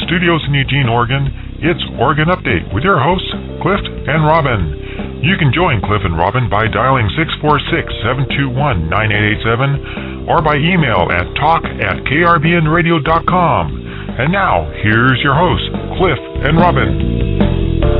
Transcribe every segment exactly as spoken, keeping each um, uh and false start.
studios in Eugene, Oregon, it's Oregon Update with your hosts, Cliff and Robin. You can join Cliff and Robin by dialing six four six, seven two one, nine eight eight seven or by email at talk at k r b n radio dot com. And now, here's your hosts, Cliff and Robin.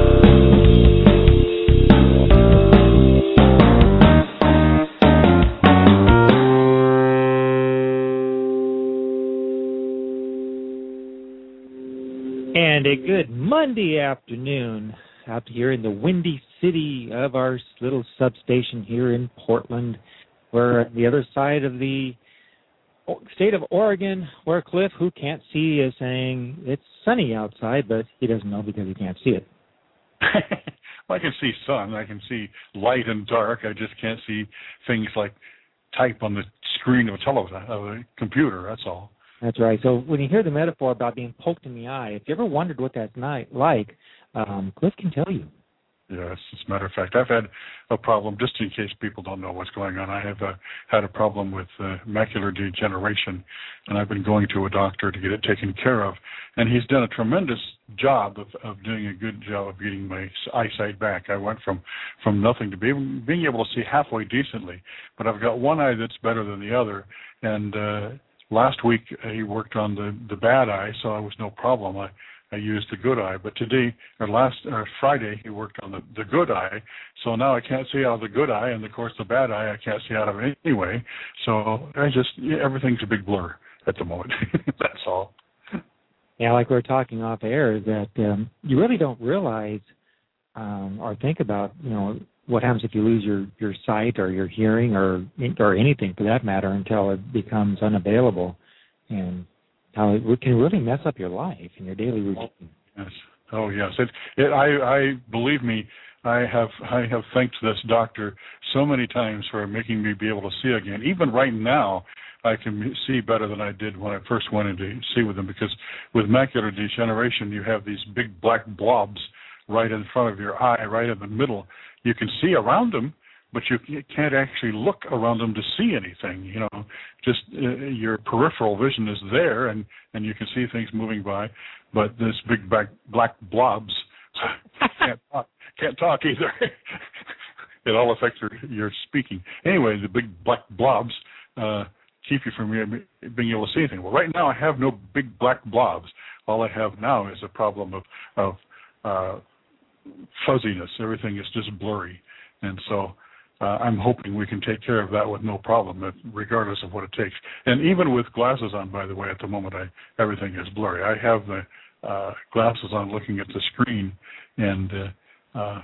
And a good Monday afternoon out here in the windy city of our little substation here in Portland. We're on the other side of the state of Oregon, where Cliff, who can't see, is saying it's sunny outside, but he doesn't know because he can't see it. Well, I can see sun. I can see light and dark. I just can't see things like type on the screen of a television, of a computer, that's all. That's right. So when you hear the metaphor about being poked in the eye, if you ever wondered what that's not like, um, Cliff can tell you. Yes, as a matter of fact, I've had a problem, just in case people don't know what's going on, I have uh, had a problem with uh, macular degeneration, and I've been going to a doctor to get it taken care of. And he's done a tremendous job of, of doing a good job of getting my eyesight back. I went from, from nothing to being, being able to see halfway decently, but I've got one eye that's better than the other, and uh, last week uh, he worked on the, the bad eye, so it was no problem. I, I used the good eye, but today, or last or Friday, he worked on the, the good eye, so now I can't see out of the good eye, and of course the bad eye I can't see out of it anyway, so I just, yeah, everything's a big blur at the moment. That's all. Yeah, like we were talking off air, that um, you really don't realize um, or think about, you know, what happens if you lose your, your sight or your hearing or or anything for that matter until it becomes unavailable, and how it can really mess up your life and your daily routine. Yes. Oh, yes. It, it, I, I believe me, I have I have thanked this doctor so many times for making me be able to see again. Even right now, I can see better than I did when I first went in to see with him, because with macular degeneration, you have these big black blobs right in front of your eye, right in the middle. You can see around them, but you can't actually look around them to see anything. You know, just uh, your peripheral vision is there, and, and you can see things moving by. But this big black, black blobs can't talk, can't talk either. It all affects your, your speaking. Anyway, the big black blobs uh, keep you from being able to see anything. Well, right now I have no big black blobs. All I have now is a problem of, of uh, fuzziness. Everything is just blurry, and so uh, I'm hoping we can take care of that with no problem, regardless of what it takes. And even with glasses on, by the way, at the moment, I everything is blurry. I have the uh, glasses on, looking at the screen, and uh, uh,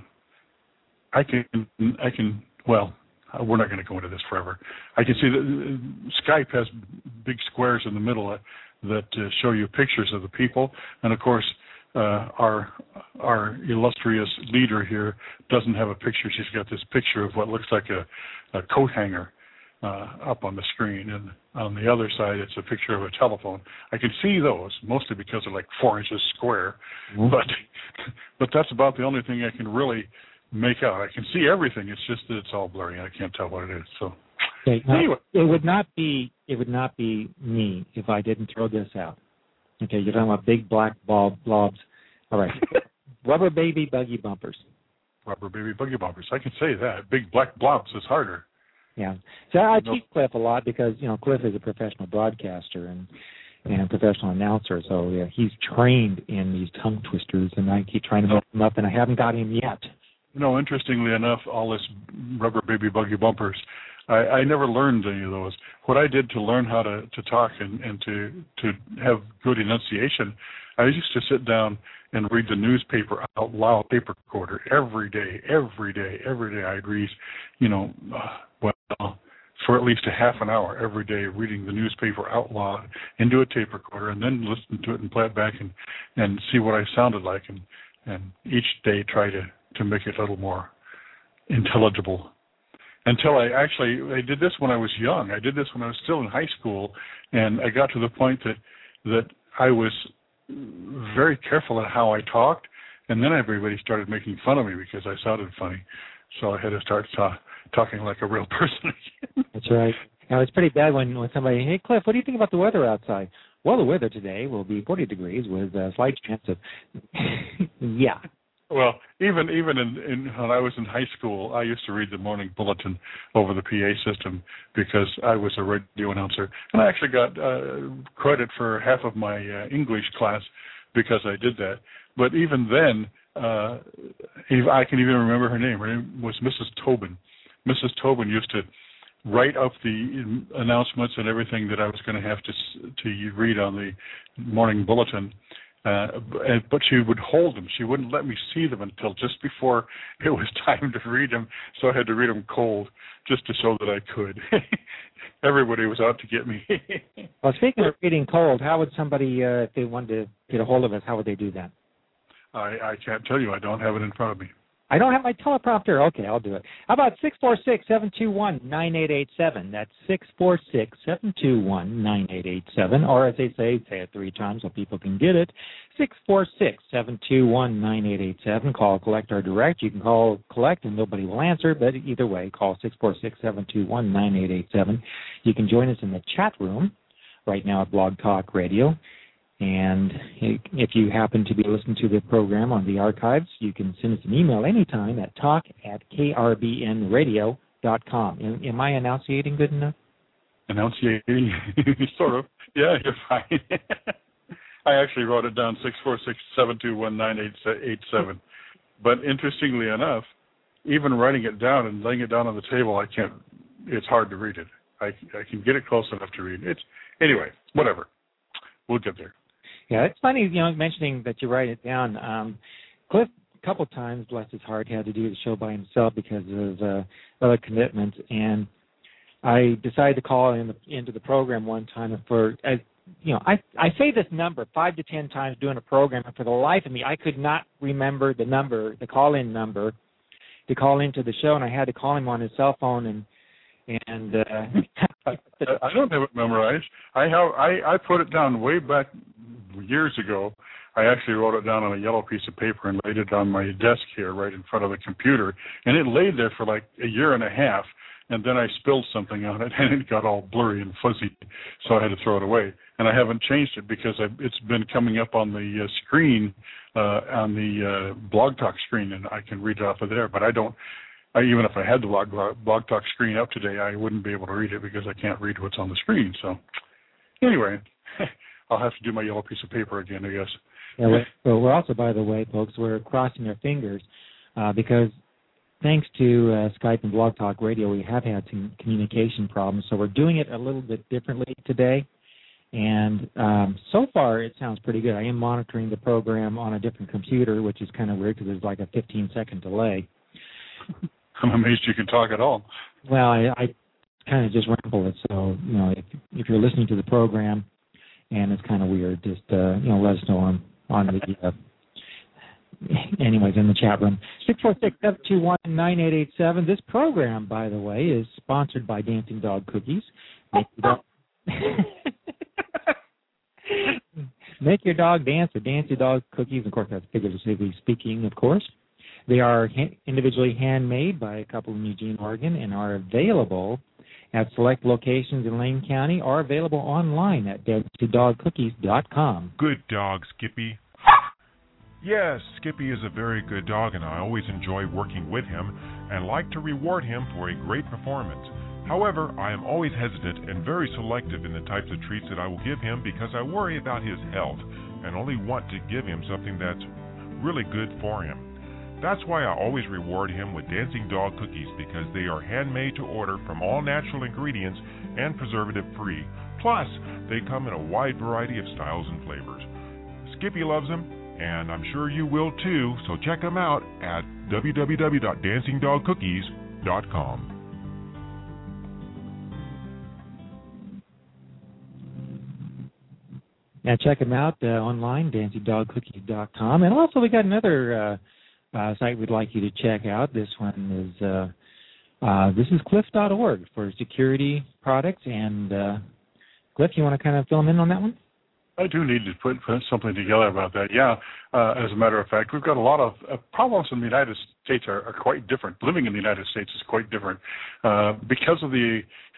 I can I can well. We're not going to go into this forever. I can see that Skype has big squares in the middle uh, that uh, show you pictures of the people, and of course, Uh, our our illustrious leader here doesn't have a picture. She's got this picture of what looks like a, a coat hanger uh, up on the screen, and on the other side it's a picture of a telephone. I can see those, mostly because they're like four inches square, mm-hmm. but but that's about the only thing I can really make out. I can see everything. It's just that it's all blurry. I can't tell what it is. So okay, now, anyway, it would not be it would not be me if I didn't throw this out. Okay, you're talking about big black bulb blobs. All right. Rubber baby buggy bumpers. Rubber baby buggy bumpers. I can say that. Big black blobs is harder. Yeah. So I teach Cliff a lot because, you know, Cliff is a professional broadcaster and and professional announcer. So yeah, he's trained in these tongue twisters, and I keep trying to make him up, and I haven't got him yet. You know, interestingly enough, all this rubber baby buggy bumpers, I, I never learned any of those. What I did to learn how to, to talk and, and to, to have good enunciation, I used to sit down and read the newspaper out loud, paper recorder, every day, every day, every day. I'd read, you know, uh, well, for at least a half an hour every day, reading the newspaper out loud into a tape recorder, and then listen to it and play it back and, and see what I sounded like, and, and each day try to, to make it a little more intelligible. Until I actually, I did this when I was young. I did this when I was still in high school, and I got to the point that that I was very careful at how I talked, and then everybody started making fun of me because I sounded funny. So I had to start ta- talking like a real person again. That's right. Now, it's pretty bad when, when somebody, hey, Cliff, what do you think about the weather outside? Well, the weather today will be forty degrees with a slight chance of, yeah. Well, even even in, in when I was in high school, I used to read the morning bulletin over the P A system because I was a radio announcer, and I actually got uh, credit for half of my uh, English class because I did that. But even then, uh, I can even remember her name. Her name was Missus Tobin. Missus Tobin used to write up the announcements and everything that I was going to have to to read on the morning bulletin. Uh, but she would hold them. She wouldn't let me see them until just before it was time to read them, so I had to read them cold just to show that I could. Everybody was out to get me. Well, speaking of reading cold, how would somebody, uh, if they wanted to get a hold of us, how would they do that? I, I can't tell you. I don't have it in front of me. I don't have my teleprompter. Okay, I'll do it. How about six four six, seven two one, nine eight eight seven? That's six four six, seven two one, nine eight eight seven. Or as they say, say it three times so people can get it. six four six, seven two one, nine eight eight seven. Call Collect or Direct. You can call Collect and nobody will answer, but either way, call six four six, seven two one, nine eight eight seven. You can join us in the chat room right now at Blog Talk Radio. And if you happen to be listening to the program on the archives, you can send us an email anytime at talk at k r b n radio dot com. Am, am I enunciating good enough? Enunciating? Sort of. Yeah, you're fine. I actually wrote it down, six four six, seven two one, nine eight eight seven. But interestingly enough, even writing it down and laying it down on the table, I can't, it's hard to read it. I, I can get it close enough to read it. It's, anyway, whatever. We'll get there. Yeah, it's funny, you know, mentioning that you write it down. Um, Cliff, a couple times, bless his heart, had to do the show by himself because of uh, other commitments, and I decided to call in the, into the program one time for, uh, you know, I I say this number five to ten times doing a program, and for the life of me, I could not remember the number, the call-in number, to call into the show, and I had to call him on his cell phone and. And uh, I don't have it memorized. I have. I, I put it down way back years ago. I actually wrote it down on a yellow piece of paper and laid it on my desk here, right in front of the computer. And it laid there for like a year and a half. And then I spilled something on it, and it got all blurry and fuzzy, so I had to throw it away. And I haven't changed it because I've, it's been coming up on the uh, screen, uh, on the uh, Blog Talk screen, and I can read it off of there. But I don't. I, even if I had the blog, blog Talk screen up today, I wouldn't be able to read it because I can't read what's on the screen. So anyway, I'll have to do my yellow piece of paper again, I guess. Yeah, well, we're also, by the way, folks, we're crossing our fingers uh, because thanks to uh, Skype and Blog Talk Radio, we have had some communication problems. So we're doing it a little bit differently today. And um, so far, it sounds pretty good. I am monitoring the program on a different computer, which is kind of weird because there's like a fifteen-second delay. I'm amazed you can talk at all. Well, I, I kind of just ramble it. So, you know, if, if you're listening to the program and it's kind of weird, just, uh, you know, let us know on, on the, uh, anyways, in the chat room. six four six, seven two one, nine eight eight seven. This program, by the way, is sponsored by Dancing Dog Cookies. Make your dog, Make your dog dance with Dancing Dog Cookies. Of course, that's figuratively speaking, of course. They are ha- individually handmade by a couple in Eugene, Oregon, and are available at select locations in Lane County or available online at dancing dog cookies dot com. Good dog, Skippy. Yes, Skippy is a very good dog, and I always enjoy working with him and like to reward him for a great performance. However, I am always hesitant and very selective in the types of treats that I will give him because I worry about his health and only want to give him something that's really good for him. That's why I always reward him with Dancing Dog Cookies because they are handmade to order from all natural ingredients and preservative-free. Plus, they come in a wide variety of styles and flavors. Skippy loves them, and I'm sure you will too, so check them out at w w w dot dancing dog cookies dot com. Now check them out uh, online, dancing dog cookies dot com. And also we got another uh, uh, site we'd like you to check out. This one is uh, uh, this is cliff dot org for security products. And uh, Cliff, you want to kind of fill them in on that one? I do need to put, put something together about that. Yeah, uh, as a matter of fact, we've got a lot of uh, problems in the United States are, are quite different. Living in the United States is quite different uh, because of the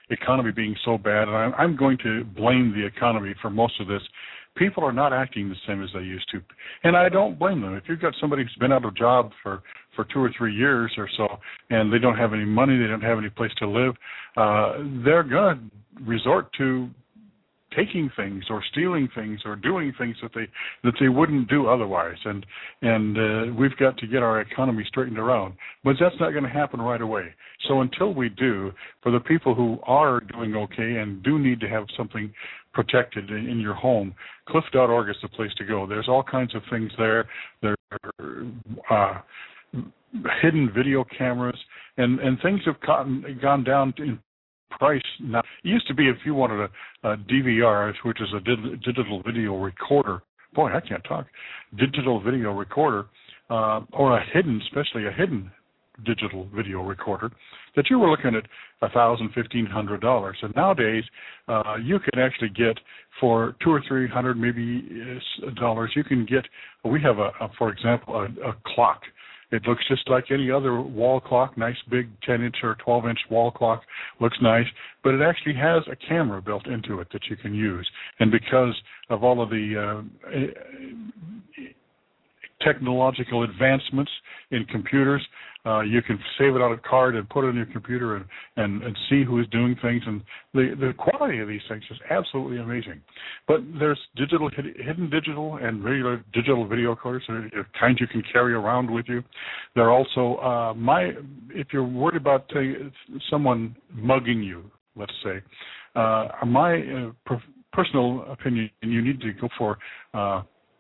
economy being so bad, and I'm, I'm going to blame the economy for most of this. People are not acting the same as they used to, and I don't blame them. If you've got somebody who's been out of a job for, for two or three years or so, and they don't have any money, they don't have any place to live, uh, they're going to resort to taking things or stealing things or doing things that they that they wouldn't do otherwise, and and uh, we've got to get our economy straightened around. But that's not going to happen right away. So until we do, for the people who are doing okay and do need to have something protected in, in your home, cliff dot org is the place to go. There's all kinds of things there. There are uh, hidden video cameras, and, and things have gotten, gone down in price now. It used to be if you wanted a, a D V R, which is a di- digital video recorder. Boy, I can't talk. Digital video recorder, uh, or a hidden, especially a hidden digital video recorder, that you were looking at a thousand, fifteen hundred dollars. And nowadays, uh, you can actually get for two or three hundred, maybe uh, dollars. You can get. We have a, a for example, a, a clock. It looks just like any other wall clock, nice big ten-inch or twelve-inch wall clock, looks nice, but it actually has a camera built into it that you can use. And because of all of the uh, technological advancements in computers, uh, you can save it on a card and put it in your computer and, and, and see who is doing things. And the, the quality of these things is absolutely amazing. But there's digital, hidden digital and regular digital video recorders, the kinds you can carry around with you. There are also, uh, my, if you're worried about uh, someone mugging you, let's say, uh, my uh, per- personal opinion, you need to go for uh,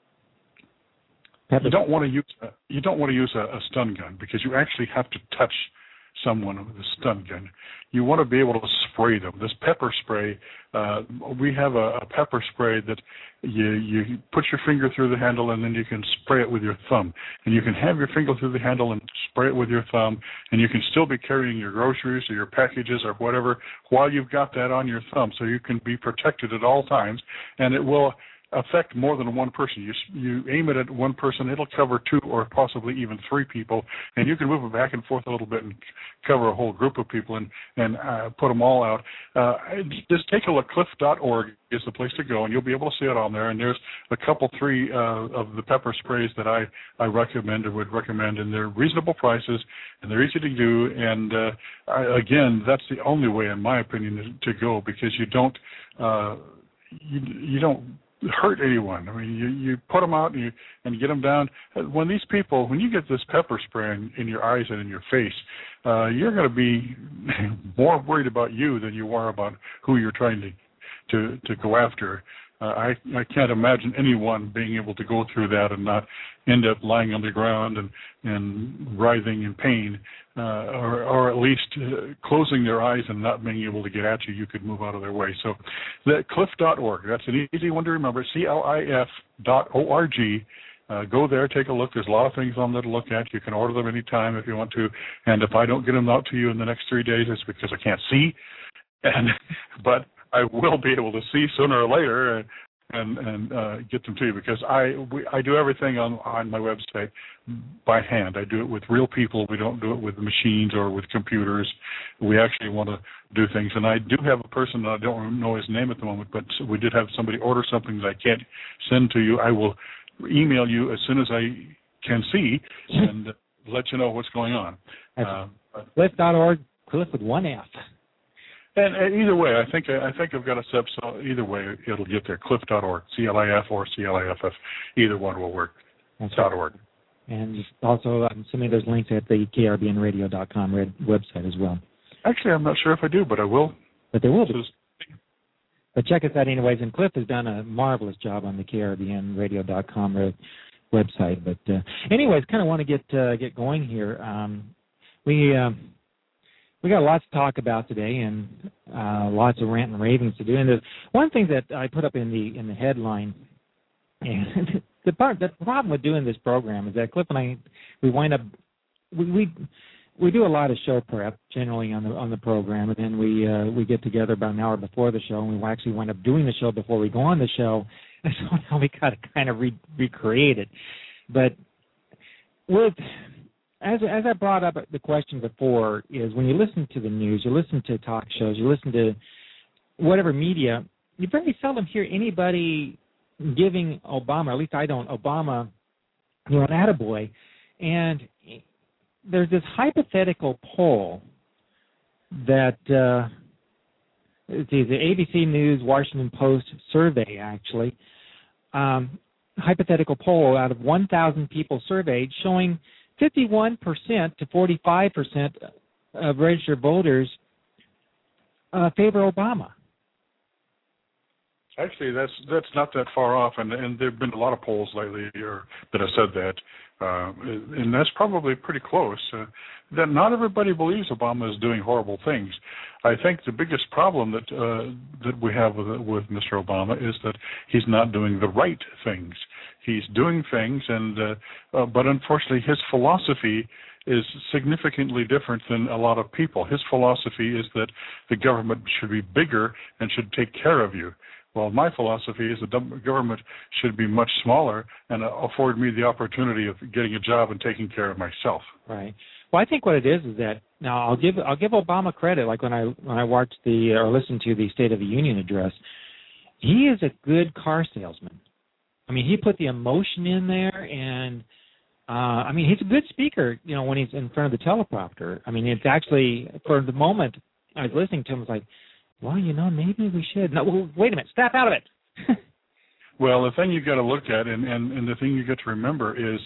You don't want to use a, you don't want to use a, a stun gun, because you actually have to touch someone with a stun gun. You want to be able to spray them. This pepper spray, uh, we have a, a pepper spray that you you put your finger through the handle and then you can spray it with your thumb. And you can have your finger through the handle and spray it with your thumb, and you can still be carrying your groceries or your packages or whatever while you've got that on your thumb, so you can be protected at all times, and it will affect more than one person. You you aim it at one person, it'll cover two or possibly even three people, and you can move it back and forth a little bit and cover a whole group of people and and uh, put them all out. Uh, just take a look. cliff dot org is the place to go, and you'll be able to see it on there. And there's a couple, three uh, of the pepper sprays that I I recommend or would recommend, and they're reasonable prices and they're easy to do. And uh, I, again, that's the only way, in my opinion, to go, because you don't uh, you you don't hurt anyone. I mean, you, you put them out and you and get them down. When these people, when you get this pepper spray in, in your eyes and in your face, uh, you're going to be more worried about you than you are about who you're trying to to, to go after. Uh, I I can't imagine anyone being able to go through that and not end up lying on the ground and and writhing in pain, uh, or or at least uh, closing their eyes and not being able to get at you. You could move out of their way. So, that cliff dot org. That's an easy one to remember. C L I F dot O R G. Uh, go there, take a look. There's a lot of things on there to look at. You can order them anytime if you want to. And if I don't get them out to you in the next three days, it's because I can't see. And but I will be able to see sooner or later and and, and uh, get them to you, because I we, I do everything on, on my website by hand. I do it with real people. We don't do it with machines or with computers. We actually want to do things. And I do have a person, I don't know his name at the moment, but we did have somebody order something that I can't send to you. I will email you as soon as I can see and let you know what's going on. Uh, cliff dot org, Cliff with one F. And, and either way, I think I think I've got a step. So either way, it'll get there. cliff dot org, C L I F or C L I F F. Either one will work. That's dot right. org. And also, I'm assuming there's links at the K R B N radio dot com website as well. Actually, I'm not sure if I do, but I will. But there will be. But check us out anyways. And Cliff has done a marvelous job on the K R B N radio dot com website. But uh, anyways, kind of want to get uh, get going here. Um, we. Uh, We got lots to talk about today, and uh, lots of rant and ravings to do. And there's one thing that I put up in the in the headline, and the part the problem with doing this program is that Cliff and I we wind up we we, we do a lot of show prep generally on the on the program, and then we uh, we get together about an hour before the show, and we actually wind up doing the show before we go on the show. And so now we got to kind of re- recreate it, but with as as I brought up the question before, is when you listen to the news, you listen to talk shows, you listen to whatever media, you very seldom hear anybody giving Obama, at least I don't, Obama, you know, an attaboy. And there's this hypothetical poll that uh, it's the A B C News, Washington Post survey, actually, um, hypothetical poll out of one thousand people surveyed showing fifty-one percent to forty-five percent of registered voters uh, favor Obama. Actually, that's that's not that far off, and and there've been a lot of polls lately or, that have said that, uh, and that's probably pretty close. Uh, that not everybody believes Obama is doing horrible things. I think the biggest problem that uh, that we have with with Mister Obama is that he's not doing the right things. He's doing things, and uh, uh, but unfortunately, his philosophy is significantly different than a lot of people. His philosophy is that the government should be bigger and should take care of you. Well, my philosophy is the government should be much smaller and afford me the opportunity of getting a job and taking care of myself. Right. Well, I think what it is is that now I'll give I'll give Obama credit. Like when I when I watched the or listened to the State of the Union address, he is a good car salesman. I mean, he put the emotion in there, and uh, I mean, he's a good speaker. You know, when he's in front of the teleprompter. I mean, it's actually for the moment I was listening to him, I was like, well, you know, maybe we should. No, well, wait a minute. Snap out of it. Well, the thing you got to look at, and, and, and the thing you get to remember is,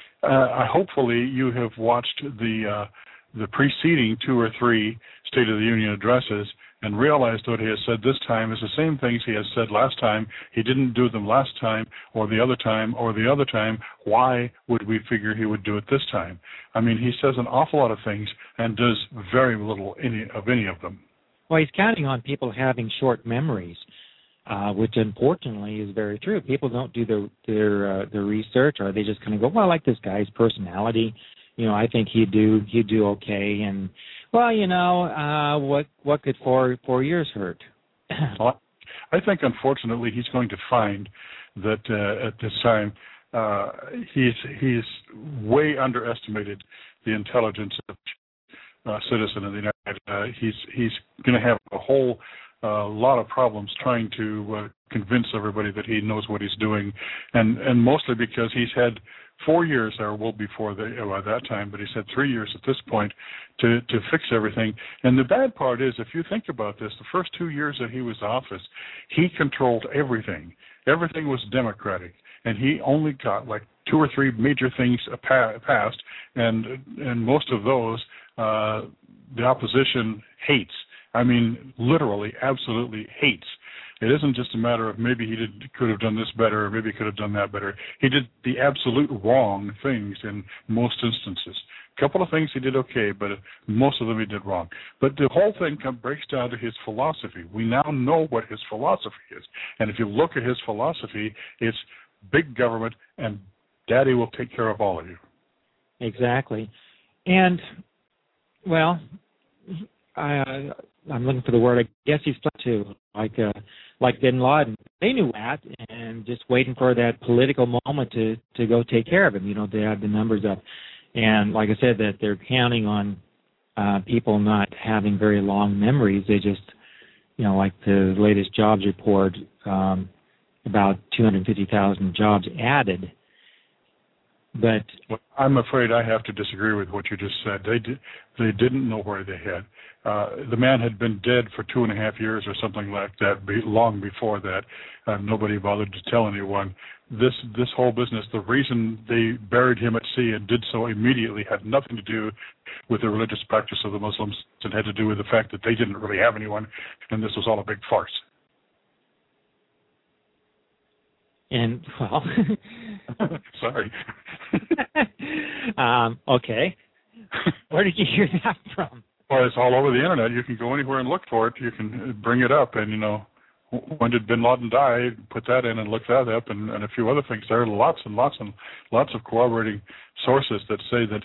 uh, hopefully you have watched the uh, the preceding two or three State of the Union addresses and realized what he has said this time is the same things he has said last time. He didn't do them last time or the other time or the other time. Why would we figure he would do it this time? I mean, he says an awful lot of things and does very little any, of any of them. Well, he's counting on people having short memories, uh, which unfortunately is very true. People don't do their their uh, their research, or they just kind of go, "Well, I like this guy's personality. You know, I think he'd do he'd do okay." And well, you know, uh, what what could four four years hurt? Well, I think unfortunately he's going to find that uh, at this time uh, he's he's way underestimated the intelligence of Uh, citizen of the United. Uh, he's he's going to have a whole uh, lot of problems trying to uh, convince everybody that he knows what he's doing, and and mostly because he's had four years, or well before the, uh, by that time, but he's had three years at this point to to fix everything. And the bad part is, if you think about this, the first two years that he was in office, he controlled everything. Everything was Democratic, and he only got like two or three major things passed, and and most of those Uh, the opposition hates. I mean, literally, absolutely hates. It isn't just a matter of maybe he did, could have done this better, or maybe he could have done that better. He did the absolute wrong things in most instances. A couple of things he did okay, but most of them he did wrong. But the whole thing come, breaks down to his philosophy. We now know what his philosophy is. And if you look at his philosophy, it's big government, and Daddy will take care of all of you. Exactly. And well, I, uh, I'm looking for the word. I guess he's stuck to like uh, like Bin Laden. They knew that, and just waiting for that political moment to, to go take care of him. You know, they had the numbers up, and like I said, that they're counting on uh, people not having very long memories. They just, you know, like the latest jobs report, um, about two hundred fifty thousand jobs added. But well, I'm afraid I have to disagree with what you just said. They did, they didn't know where they had. Uh, the man had been dead for two and a half years or something like that, be, long before that. Uh, nobody bothered to tell anyone. This this whole business, the reason they buried him at sea and did so immediately had nothing to do with the religious practice of the Muslims. It had to do with the fact that they didn't really have anyone, and this was all a big farce. And, well... Sorry. um, okay. Where did you hear that from? Well, it's all over the Internet. You can go anywhere and look for it. You can bring it up, and, you know, when did Bin Laden die? Put that in and look that up, and, and a few other things. There are lots and lots and lots of corroborating sources that say that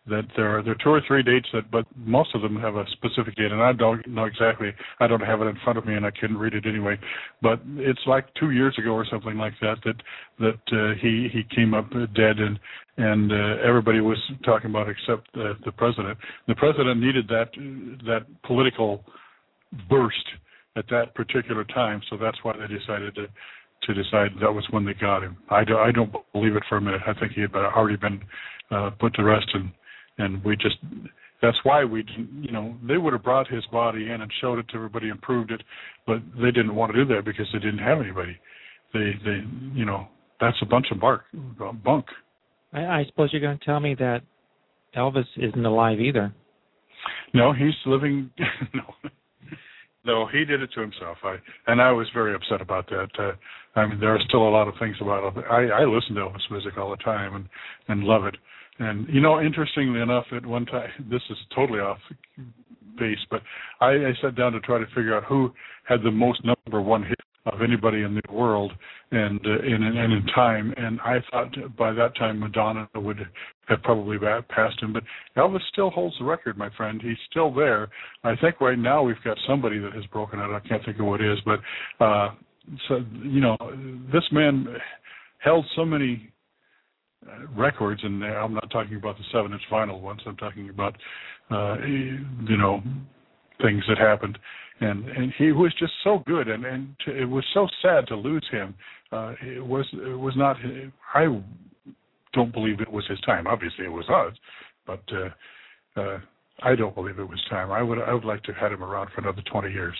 that there are there are two or three dates that, but most of them have a specific date, and I don't know exactly. I don't have it in front of me, and I couldn't read it anyway. But it's like two years ago or something like that that that uh, he he came up dead, and and uh, everybody was talking about except uh, the president. The president needed that that political burst at that particular time, so that's why they decided to to decide that was when they got him. I, do, I don't believe it for a minute. I think he had already been uh, put to rest, and and we just, that's why we didn't, you know, they would have brought his body in and showed it to everybody and proved it, but they didn't want to do that because they didn't have anybody. They, they, you know, that's a bunch of bark, bunk. I, I suppose you're going to tell me that Elvis isn't alive either. No, he's living, no. No, he did it to himself. I and I was very upset about that. Uh, I mean, there are still a lot of things about it. I, I listen to Elvis music all the time and, and love it. And, you know, interestingly enough, at one time, this is totally off base, but I, I sat down to try to figure out who had the most number one hit of anybody in the world and uh, in, and in time. And I thought by that time Madonna would have probably passed him. But Elvis still holds the record, my friend. He's still there. I think right now we've got somebody that has broken it. I can't think of what it is. But, uh, so you know, this man held so many records, and I'm not talking about the seven-inch vinyl ones. I'm talking about, uh, you know, things that happened. And and he was just so good, and, and to, it was so sad to lose him. Uh, it was it was not. I don't believe it was his time. Obviously, it was us, but uh, uh, I don't believe it was time. I would I would like to have had him around for another twenty years.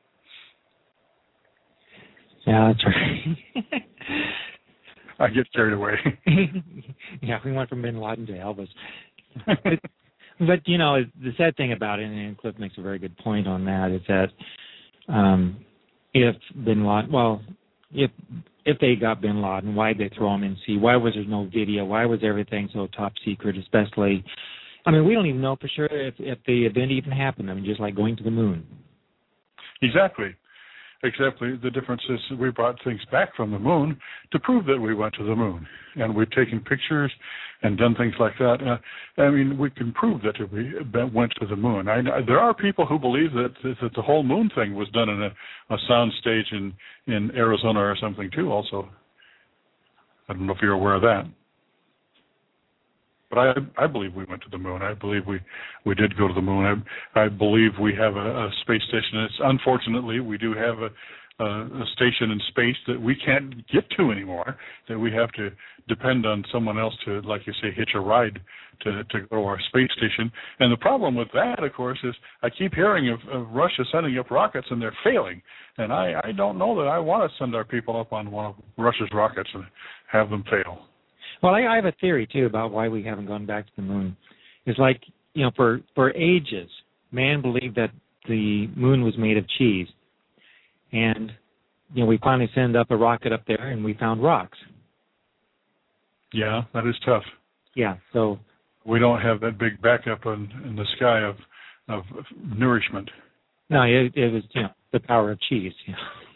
Yeah, that's right. I get carried away. Yeah, we went from Bin Laden to Elvis. But, but, you know, the sad thing about it, and Cliff makes a very good point on that, is that um, if Bin Laden, well, if if they got Bin Laden, why did they throw him in sea? Why was there no video? Why was everything so top secret, especially, I mean, we don't even know for sure if, if the event even happened. I mean, just like going to the moon. Exactly. Exactly. The difference is we brought things back from the moon to prove that we went to the moon. And we've taken pictures and done things like that. Uh, I mean, we can prove that we went to the moon. I, there are people who believe that, that the whole moon thing was done in a, a sound stage in, in Arizona or something, too, also. I don't know if you're aware of that. But I, I believe we went to the moon. I believe we, we did go to the moon. I, I believe we have a, a space station. It's, unfortunately, we do have a, a, a station in space that we can't get to anymore, that we have to depend on someone else to, like you say, hitch a ride to, to go to our space station. And the problem with that, of course, is I keep hearing of, of Russia sending up rockets, and they're failing. And I, I don't know that I want to send our people up on one of Russia's rockets and have them fail. Well, I, I have a theory, too, about why we haven't gone back to the moon. It's like, you know, for, for ages, man believed that the moon was made of cheese. And, you know, we finally send up a rocket up there, and we found rocks. Yeah, that is tough. Yeah, so... We don't have that big backup in, in the sky of, of nourishment. No, it, it was, you know, the power of cheese, you know.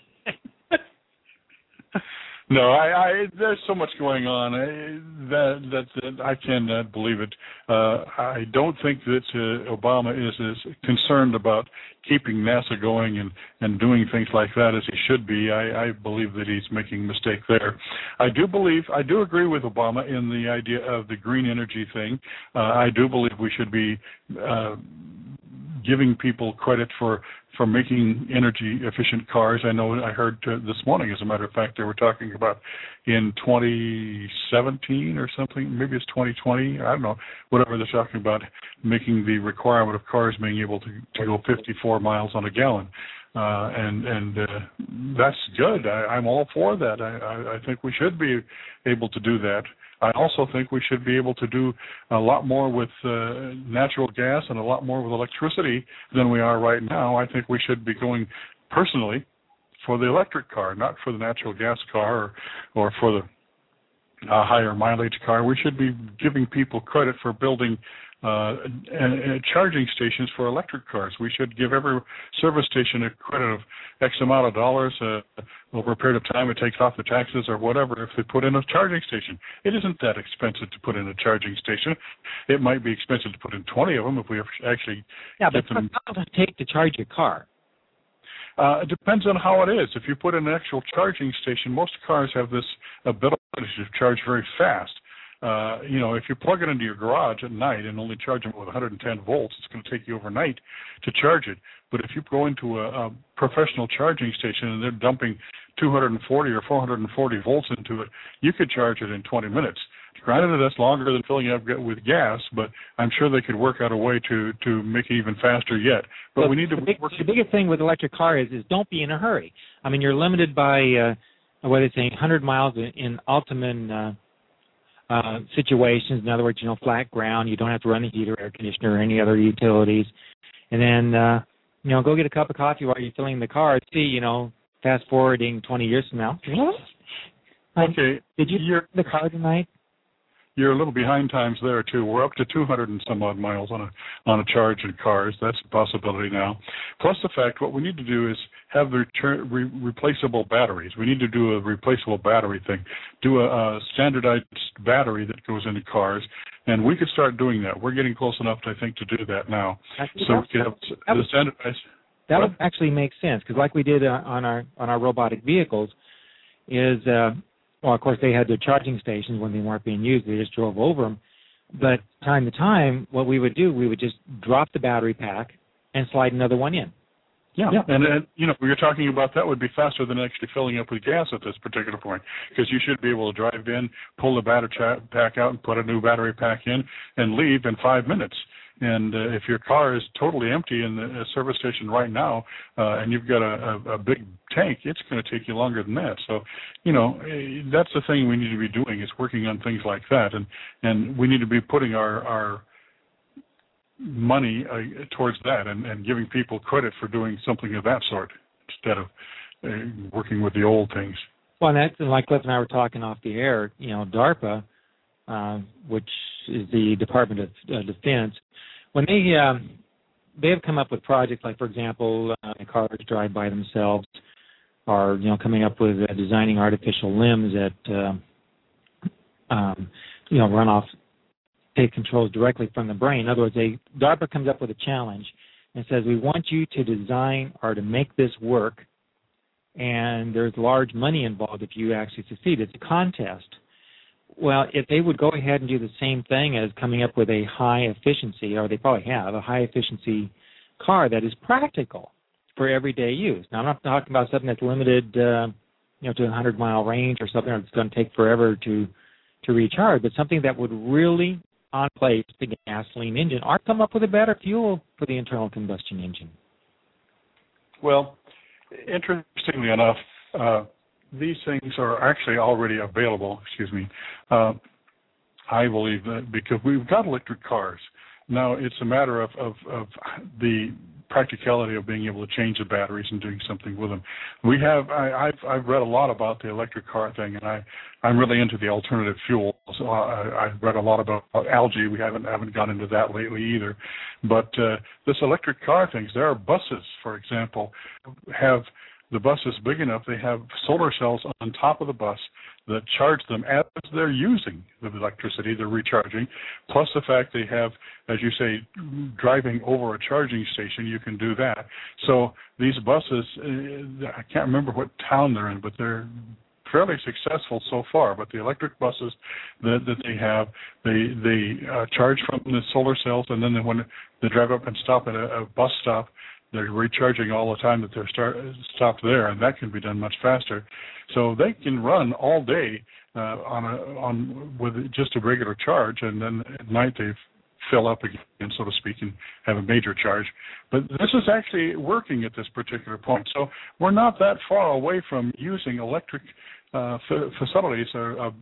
No, I, I, there's so much going on I, that, that that I cannot believe it. Uh, I don't think that uh, Obama is as concerned about keeping NASA going and, and doing things like that as he should be. I, I believe that he's making a mistake there. I do believe, I do agree with Obama in the idea of the green energy thing. Uh, I do believe we should be uh, giving people credit for for making energy-efficient cars. I know I heard uh, this morning, as a matter of fact, they were talking about in twenty seventeen or something, maybe it's twenty twenty, I don't know, whatever they're talking about, making the requirement of cars being able to, to go fifty-four miles on a gallon. Uh, and and uh, that's good. I, I'm all for that. I, I, I think we should be able to do that. I also think we should be able to do a lot more with uh, natural gas and a lot more with electricity than we are right now. I think we should be going personally for the electric car, not for the natural gas car or, or for the a higher mileage car. We should be giving people credit for building uh, uh, charging stations for electric cars. We should give every service station a credit of X amount of dollars uh, over a period of time. It takes off the taxes or whatever if they put in a charging station. It isn't that expensive to put in a charging station. It might be expensive to put in twenty of them if we actually yeah, get but them. how long does it take to charge your car? Uh, it depends on how it is. If you put in an actual charging station, most cars have this ability to charge very fast. Uh, you know, if you plug it into your garage at night and only charge them with one hundred ten volts, it's going to take you overnight to charge it. But if you go into a, a professional charging station and they're dumping two hundred forty or four hundred forty volts into it, you could charge it in twenty minutes. Granted, that's longer than filling up with gas, but I'm sure they could work out a way to, to make it even faster yet. But so we need to the, big, work. The biggest thing with electric car is, is don't be in a hurry. I mean, you're limited by, uh, what are they saying, one hundred miles in, in Ultiman uh, uh, situations. In other words, you know, flat ground. You don't have to run the heater, air conditioner, or any other utilities. And then, uh, you know, go get a cup of coffee while you're filling the car. See, you know, fast forwarding twenty years from now. Okay. Did you you're, the car tonight? You're a little behind times there too. We're up to two hundred and some odd miles on a on a charge in cars. That's a possibility now. Plus the fact, what we need to do is have the return, re, replaceable batteries. We need to do a replaceable battery thing. Do a, a standardized battery that goes into cars, and we could start doing that. We're getting close enough, I think, to do that now. Actually, so we could have the standardized. That what? would actually make sense because, like we did uh, on our on our robotic vehicles, is uh, well, of course, they had their charging stations when they weren't being used. They just drove over them. But time to time, what we would do, we would just drop the battery pack and slide another one in. Yeah, yeah. And, and, you know, we were talking about that would be faster than actually filling up with gas at this particular point, because you should be able to drive in, pull the battery pack out, and put a new battery pack in, and leave in five minutes. And uh, if your car is totally empty in the service station right now, uh, and you've got a, a, a big tank, it's going to take you longer than that. So, you know, that's the thing we need to be doing, is working on things like that. And, and we need to be putting our, our money uh, towards that and, and giving people credit for doing something of that sort instead of uh, working with the old things. Well, and that's like Cliff and I were talking off the air, you know, DARPA, uh, which is the Department of uh, Defense, when they um, they have come up with projects like, for example, uh, cars drive by themselves, or, you know, coming up with uh, designing artificial limbs that, uh, um, you know, run off, take controls directly from the brain. In other words, they, DARPA comes up with a challenge and says, we want you to design or to make this work, and there's large money involved if you actually succeed. It's a contest. Well, if they would go ahead and do the same thing as coming up with a high efficiency, or they probably have, a high efficiency car that is practical for everyday use. Now, I'm not talking about something that's limited, uh, you know, to a hundred mile range or something that's going to take forever to to recharge, but something that would really on place the gasoline engine, or come up with a better fuel for the internal combustion engine. Well, interestingly enough, uh, these things are actually already available, excuse me, uh, I believe that because we've got electric cars. Now it's a matter of, of, of the practicality of being able to change the batteries and doing something with them. We have, I, I've, I've read a lot about the electric car thing, and I, I'm really into the alternative fuels. So I, I've read a lot about algae. We haven't, haven't gone into that lately either. But uh, this electric car things, there are buses, for example, have the bus is big enough, they have solar cells on top of the bus that charge them as they're using the electricity, they're recharging, plus the fact they have, as you say, driving over a charging station, you can do that. So these buses, I can't remember what town they're in, but they're fairly successful so far. But the electric buses that, that they have, they, they uh, charge from the solar cells, and then when they drive up and stop at a, a bus stop, they're recharging all the time that they're start, stopped there, and that can be done much faster. So they can run all day uh, on a, on with just a regular charge, and then at night they fill up again, so to speak, and have a major charge. But this is actually working at this particular point. So we're not that far away from using electric uh, f- facilities or uh,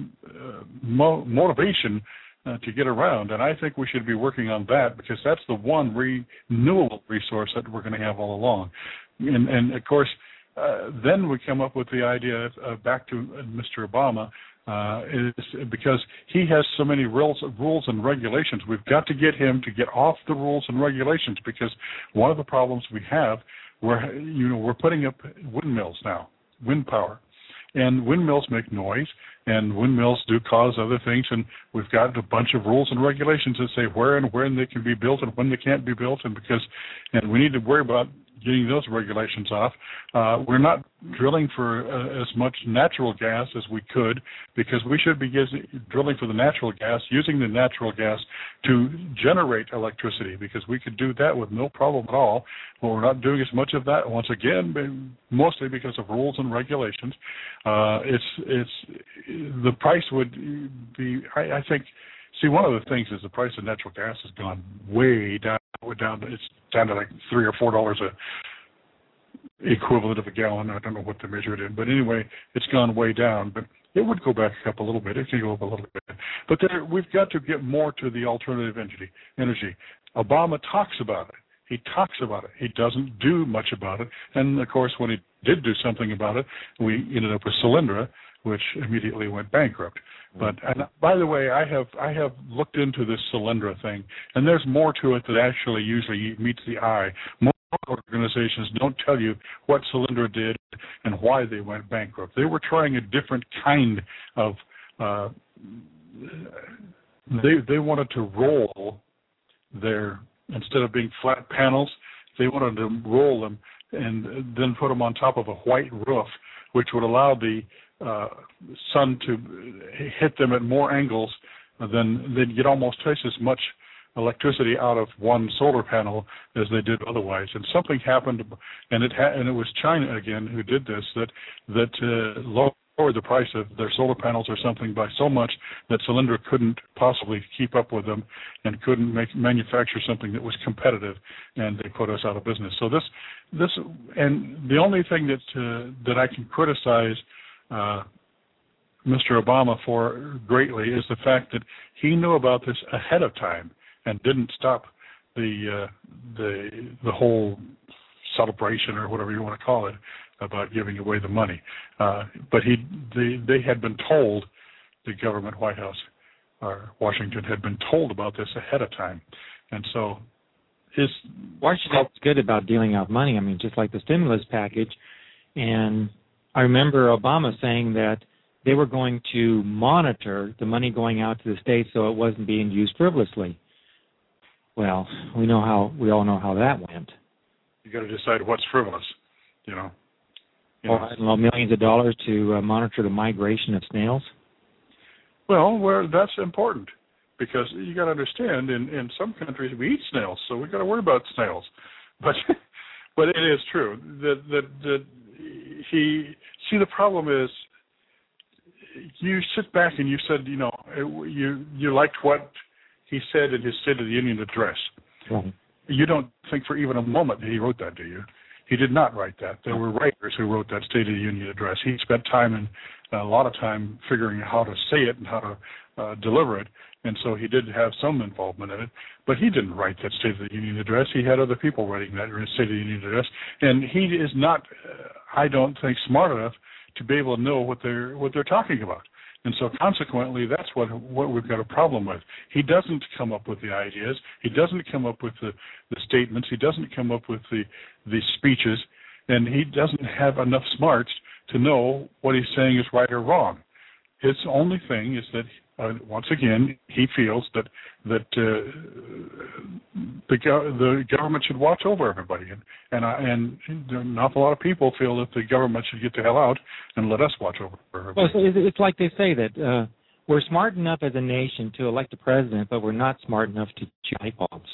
mo- motivation Uh, to get around, and I think we should be working on that, because that's the one renewable resource that we're going to have all along. And, and of course, uh, then we come up with the idea, uh, back to Mister Obama, Uh, is because he has so many rules, rules and regulations. We've got to get him to get off the rules and regulations, because one of the problems we have, we're you know we're putting up windmills now, wind power, and windmills make noise, and windmills do cause other things, and we've got a bunch of rules and regulations that say where and when they can be built and when they can't be built, and because and we need to worry about getting those regulations off. Uh, we're not drilling for uh, as much natural gas as we could, because we should be using, drilling for the natural gas, using the natural gas to generate electricity, because we could do that with no problem at all. But we're not doing as much of that, once again, mostly because of rules and regulations. Uh, it's it's the price would be, I, I think. See, one of the things is the price of natural gas has gone way down. Down, it's down to like three or four dollars a equivalent of a gallon. I don't know what to measure it in, but anyway, it's gone way down. But it would go back up a little bit. It can go up a little bit. But there, we've got to get more to the alternative energy. Energy. Obama talks about it. He talks about it. He doesn't do much about it. And of course, when he did do something about it, we ended up with Solyndra, which immediately went bankrupt. But and by the way, I have I have looked into this Solyndra thing, and there's more to it that actually usually meets the eye. Most organizations don't tell you what Solyndra did and why they went bankrupt. They were trying a different kind of. Uh, they they wanted to roll their, instead of being flat panels, they wanted to roll them and then put them on top of a white roof, which would allow the Uh, sun to hit them at more angles, then they'd get almost twice as much electricity out of one solar panel as they did otherwise. And something happened, and it ha- and it was China again who did this, that that uh, lowered the price of their solar panels or something by so much that Solyndra couldn't possibly keep up with them and couldn't make manufacture something that was competitive, and they put us out of business. So this this and the only thing that uh, that I can criticize Uh, Mister Obama for greatly is the fact that he knew about this ahead of time and didn't stop the uh, the the whole celebration, or whatever you want to call it, about giving away the money. Uh, but he they they had been told, the government, White House or Washington had been told about this ahead of time, and so his Washington's good about dealing out money. I mean, just like the stimulus package. And I remember Obama saying that they were going to monitor the money going out to the states so it wasn't being used frivolously. Well, we know how we all know how that went. You got to decide what's frivolous, you know. You or know. I don't know, millions of dollars to uh, monitor the migration of snails. Well, where that's important, because you got to understand, in, in some countries we eat snails, so we got to worry about snails. But but it is true that that that. He see the problem is you sit back and you said, you know, you you liked what he said in his State of the Union address. Right. You don't think for even a moment that he wrote that, do you? He did not write that. There were writers who wrote that State of the Union address. He spent time and a lot of time figuring out how to say it and how to uh, deliver it, and so he did have some involvement in it. But he didn't write that State of the Union address. He had other people writing that State of the Union address, and he is not, uh, I don't think, smart enough to be able to know what they're what they're talking about. And so consequently, that's what what we've got a problem with. He doesn't come up with the ideas. He doesn't come up with the, the statements. He doesn't come up with the, the speeches. And he doesn't have enough smarts to know what he's saying is right or wrong. His only thing is that, uh, once again, he feels that that uh, the go- the government should watch over everybody, and and, I, and an awful lot of people feel that the government should get the hell out and let us watch over everybody. Well, so it's like they say that uh, we're smart enough as a nation to elect a president, but we're not smart enough to chew light bulbs.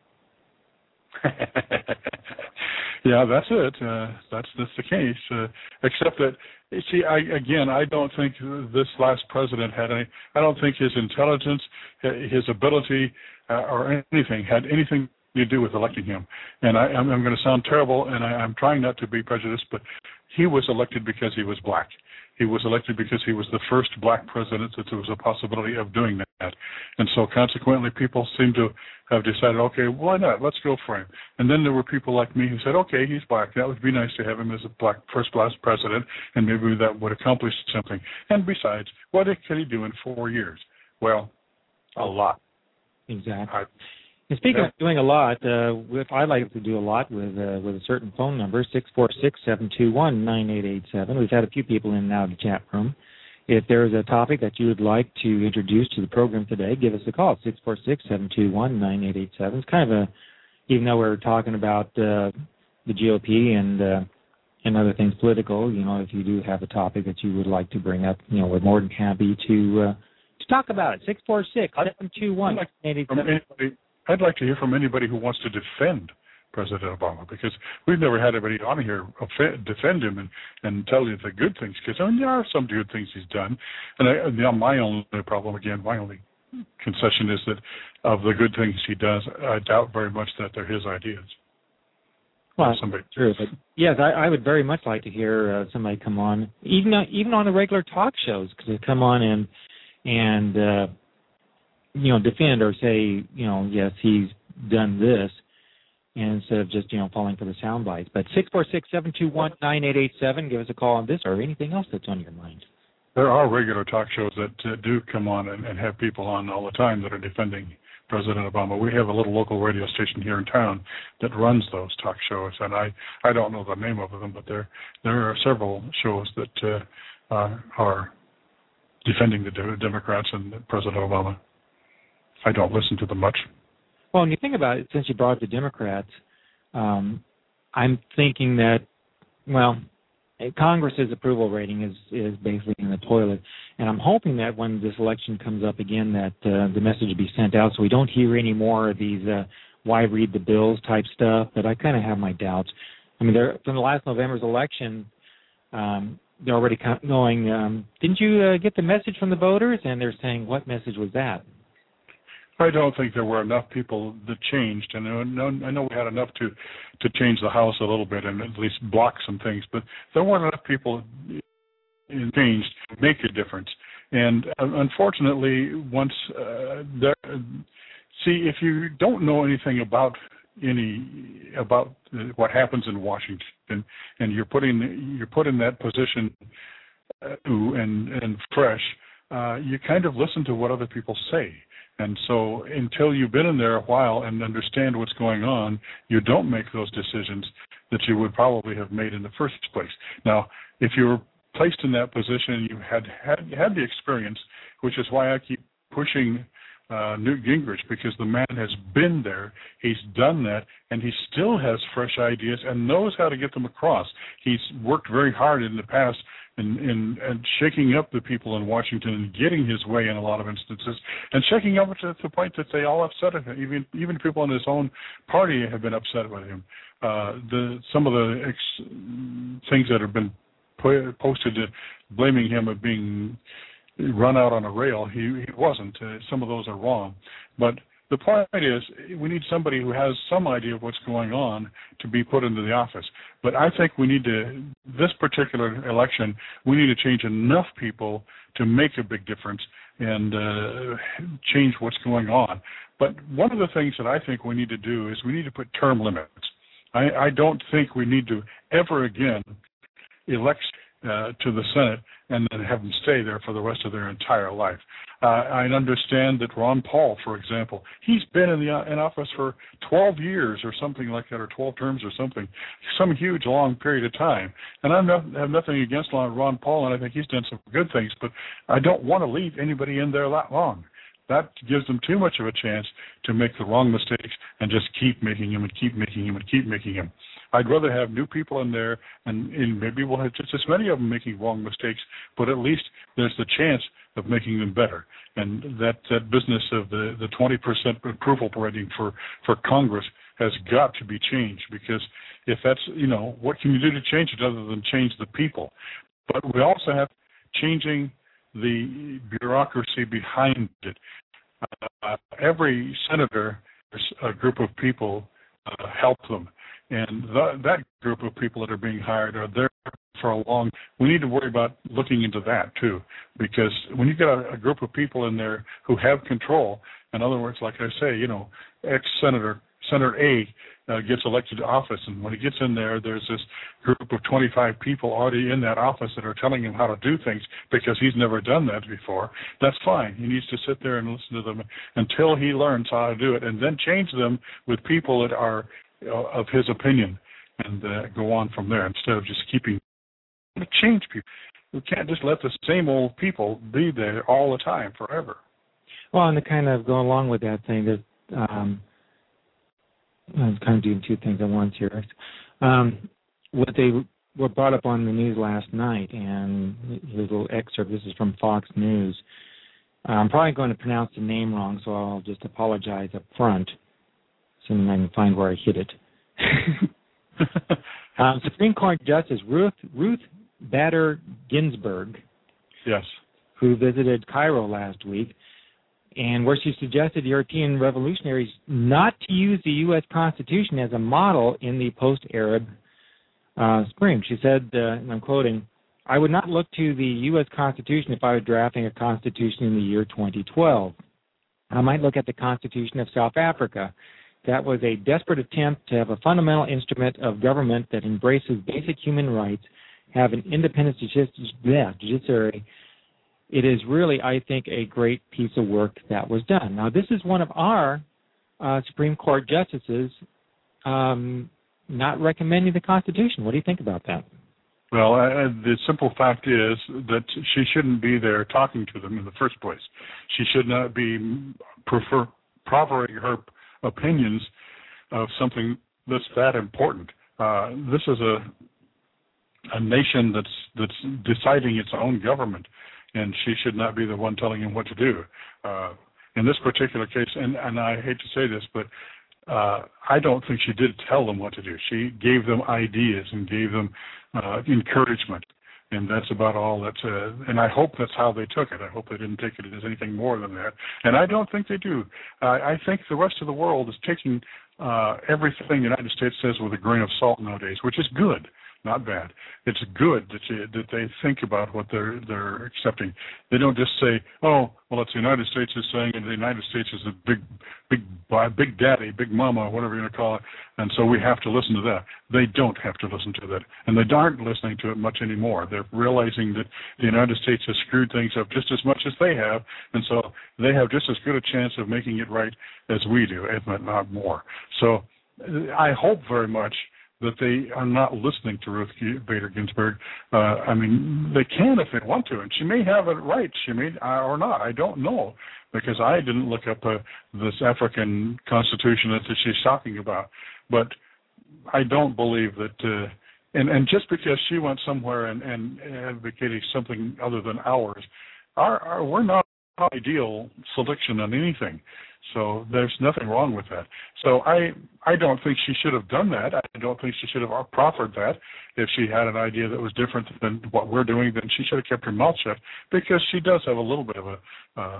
Yeah, that's it. Uh, that's that's the case. Uh, except that, see, I, again, I don't think this last president had any. I don't think his intelligence, his ability, uh, or anything had anything to do with electing him. And I, I'm, I'm going to sound terrible, and I, I'm trying not to be prejudiced, but he was elected because he was black. He was elected because he was the first black president that there was a possibility of doing that. And so consequently, people seem to have decided, okay, why not? Let's go for him. And then there were people like me who said, okay, he's black. That would be nice to have him as a black first black president, and maybe that would accomplish something. And besides, what can he do in four years? Well, a lot. Exactly. I, And speaking yeah. of doing a lot, uh, if I like to do a lot with uh, with a certain phone number, six four six, seven two one, nine eight eight seven. We've had a few people in and out of the chat room. If there's a topic that you would like to introduce to the program today, give us a call, six four six, seven two one, nine eight eight seven. It's kind of a, even though we're talking about uh, the G O P and uh, and other things political, you know, if you do have a topic that you would like to bring up, you know, we're more than happy to uh, to talk about it. six four six, seven two one, nine eight eight seven. I'd like to hear from anybody who wants to defend President Obama, because we've never had anybody on here defend him and, and tell you the good things, because I mean, there are some good things he's done. And I, you know, my only problem, again, my only concession is that of the good things he does, I doubt very much that they're his ideas. Well, somebody. True, but yes, I, I would very much like to hear uh, somebody come on, even uh, even on the regular talk shows, to come on and and uh, you know, defend or say, you know, yes, he's done this, instead of just, you know, falling for the sound bites. But six four six, seven two one, nine eight eight seven, give us a call on this or anything else that's on your mind. There are regular talk shows that uh, do come on and, and have people on all the time that are defending President Obama. We have a little local radio station here in town that runs those talk shows, and I, I don't know the name of them, but there there are several shows that uh, uh, are defending the de- Democrats and President Obama. I don't listen to them much. Well, when you think about it, since you brought up the Democrats, um, I'm thinking that, well, Congress's approval rating is, is basically in the toilet. And I'm hoping that when this election comes up again, that uh, the message will be sent out so we don't hear any more of these uh, why read the bills type stuff. But I kind of have my doubts. I mean, they're, from the last November's election, um, they're already going, um, didn't you uh, get the message from the voters? And they're saying, what message was that? I don't think there were enough people that changed, and I know we had enough to, to change the House a little bit and at least block some things, but there weren't enough people changed to make a difference. And uh, unfortunately, once uh, there, see, if you don't know anything about any about what happens in Washington, and you're putting you're put in that position uh, and and fresh, uh, you kind of listen to what other people say. And so until you've been in there a while and understand what's going on, you don't make those decisions that you would probably have made in the first place. Now, if you were placed in that position, you had had, had the experience, which is why I keep pushing uh, Newt Gingrich, because the man has been there, he's done that, and he still has fresh ideas and knows how to get them across. He's worked very hard in the past in, in, in shaking up the people in Washington and getting his way in a lot of instances, and shaking up to the point that they all upset him. Even even people in his own party have been upset with him. Uh, the some of the ex- things that have been po- posted uh, blaming him of being run out on a rail, he, he wasn't. Uh, some of those are wrong. But the point is, we need somebody who has some idea of what's going on to be put into the office. But I think we need to, this particular election, we need to change enough people to make a big difference and uh, change what's going on. But one of the things that I think we need to do is we need to put term limits. I, I don't think we need to ever again elect uh, to the Senate and then have them stay there for the rest of their entire life. Uh, I understand that Ron Paul, for example, he's been in the in office for twelve years or something like that, or twelve terms or something, some huge long period of time. And I have nothing against Ron Paul, and I think he's done some good things, but I don't want to leave anybody in there that long. That gives them too much of a chance to make the wrong mistakes and just keep making them and keep making them and keep making them. I'd rather have new people in there, and, and maybe we'll have just as many of them making wrong mistakes, but at least there's the chance of making them better. And that, that business of the, the twenty percent approval rating for, for Congress has got to be changed, because if that's, you know, what can you do to change it other than change the people? But we also have changing the bureaucracy behind it. Uh, every senator, a group of people uh, help them. And the, that group of people that are being hired are there for a long. We need to worry about looking into that too, because when you get a, a group of people in there who have control, in other words, like I say, you know, ex-senator Senator A uh, gets elected to office, and when he gets in there, there's this group of twenty-five people already in that office that are telling him how to do things because he's never done that before. That's fine. He needs to sit there and listen to them until he learns how to do it, and then change them with people that are uh, of his opinion, and uh, go on from there instead of just keeping change people. We can't just let the same old people be there all the time forever. Well, and to kind of go along with that thing, that um, I'm kind of doing two things at once here. Um, what they were brought up on the news last night, and here's a little excerpt. This is from Fox News. I'm probably going to pronounce the name wrong, so I'll just apologize up front, assuming I can find where I hit it. um, Supreme Court Justice Ruth Ruth Bader Ginsburg, yes, who visited Cairo last week, and where she suggested European revolutionaries not to use the U S Constitution as a model in the post-Arab uh, Spring. She said, uh, and I'm quoting, "I would not look to the U S Constitution if I were drafting a constitution in the year twenty twelve. I might look at the Constitution of South Africa. That was a desperate attempt to have a fundamental instrument of government that embraces basic human rights, have an independent judiciary. It is really, I think, a great piece of work that was done." Now, this is one of our uh, Supreme Court justices um, not recommending the Constitution. What do you think about that? Well, uh, the simple fact is that she shouldn't be there talking to them in the first place. She should not be prefer, proffering her opinions of something that's that important. Uh, this is a a nation that's that's deciding its own government, and she should not be the one telling him what to do. Uh, in this particular case, and, and I hate to say this, but uh, I don't think she did tell them what to do. She gave them ideas and gave them uh, encouragement, and that's about all. That's uh, and I hope that's how they took it. I hope they didn't take it as anything more than that, and I don't think they do. Uh, I think the rest of the world is taking uh, everything the United States says with a grain of salt nowadays, which is good. Not bad. It's good that you, that they think about what they're they're accepting. They don't just say, "Oh, well, it's the United States is saying, and the United States is a big, big, big daddy, big mama, whatever you're going to call it, and so we have to listen to that." They don't have to listen to that, and they aren't listening to it much anymore. They're realizing that the United States has screwed things up just as much as they have, and so they have just as good a chance of making it right as we do, if not more. So I hope very much that they are not listening to Ruth Bader Ginsburg. Uh, I mean, they can if they want to, and she may have it right, she may uh, or not. I don't know, because I didn't look up uh, this African constitution that she's talking about. But I don't believe that, uh, and, and just because she went somewhere and, and advocating something other than ours, our, our, we're not ideal selection on anything. So there's nothing wrong with that. So I I don't think she should have done that. I don't think she should have proffered that. If she had an idea that was different than what we're doing, then she should have kept her mouth shut, because she does have a little bit of a. Uh,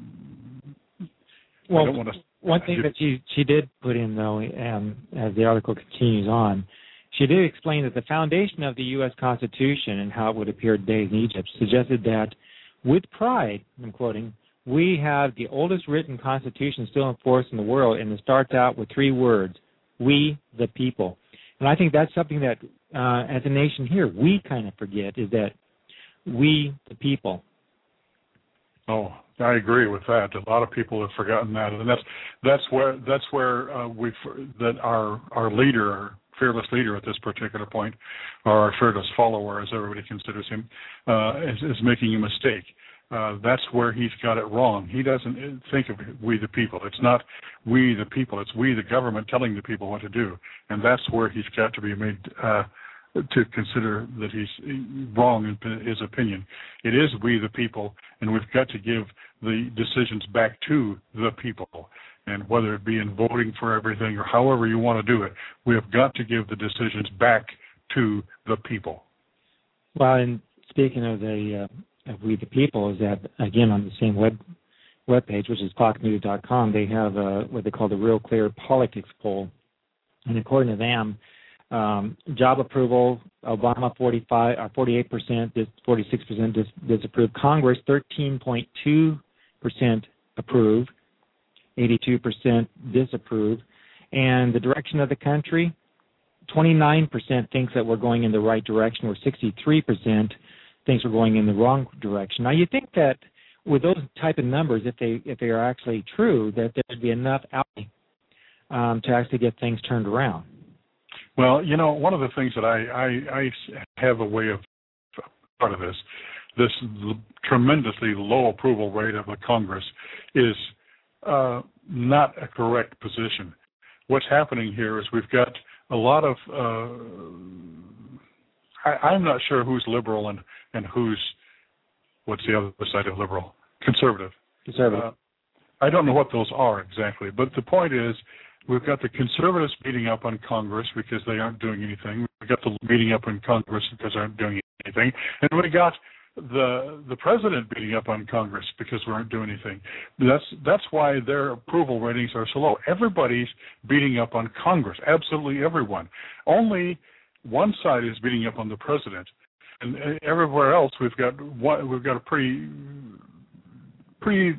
well, I don't want to, one thing that she she did put in, though, um, as the article continues on, she did explain that the foundation of the U S Constitution and how it would appear today in Egypt suggested that, with pride, I'm quoting, "We have the oldest written constitution still in force in the world," and it starts out with three words: "We, the people." And I think that's something that, uh, as a nation here, we kind of forget, is that we, the people. Oh, I agree with that. A lot of people have forgotten that, and that's that's where that's where uh, we that our our leader, our fearless leader at this particular point, or our fearless follower, as everybody considers him, uh, is, is making a mistake. Uh, that's where he's got it wrong. He doesn't think of we the people. It's not we the people. It's we the government telling the people what to do. And that's where he's got to be made uh, to consider that he's wrong in his opinion. It is we the people, and we've got to give the decisions back to the people. And whether it be in voting for everything or however you want to do it, we have got to give the decisions back to the people. Well, and speaking of the uh of We the People, is that, again, on the same web webpage, which is fox news dot com, they have uh, what they call the Real Clear Politics poll. And according to them, um, job approval, Obama forty-five, or forty-eight percent, forty-six percent dis- disapprove. Congress thirteen point two percent approve, eighty-two percent disapprove. And the direction of the country, twenty-nine percent thinks that we're going in the right direction, or sixty-three percent thinks we're going in the wrong direction. Now, you think that with those type of numbers, if they if they are actually true, that there'd be enough out um, to actually get things turned around. Well, you know, one of the things that I, I, I have a way of part of this, this l- tremendously low approval rate of the Congress is uh, not a correct position. What's happening here is we've got a lot of, uh, I, I'm not sure who's liberal and, and who's, what's the other side of liberal? Conservative. Conservative. Uh, I don't know what those are exactly, but the point is we've got the conservatives beating up on Congress because they aren't doing anything. We've got the beating up on Congress because they aren't doing anything. And we got the the president beating up on Congress because we aren't doing anything. That's that's why their approval ratings are so low. Everybody's beating up on Congress, absolutely everyone. Only one side is beating up on the president, and everywhere else we've got one, we've got a pretty pretty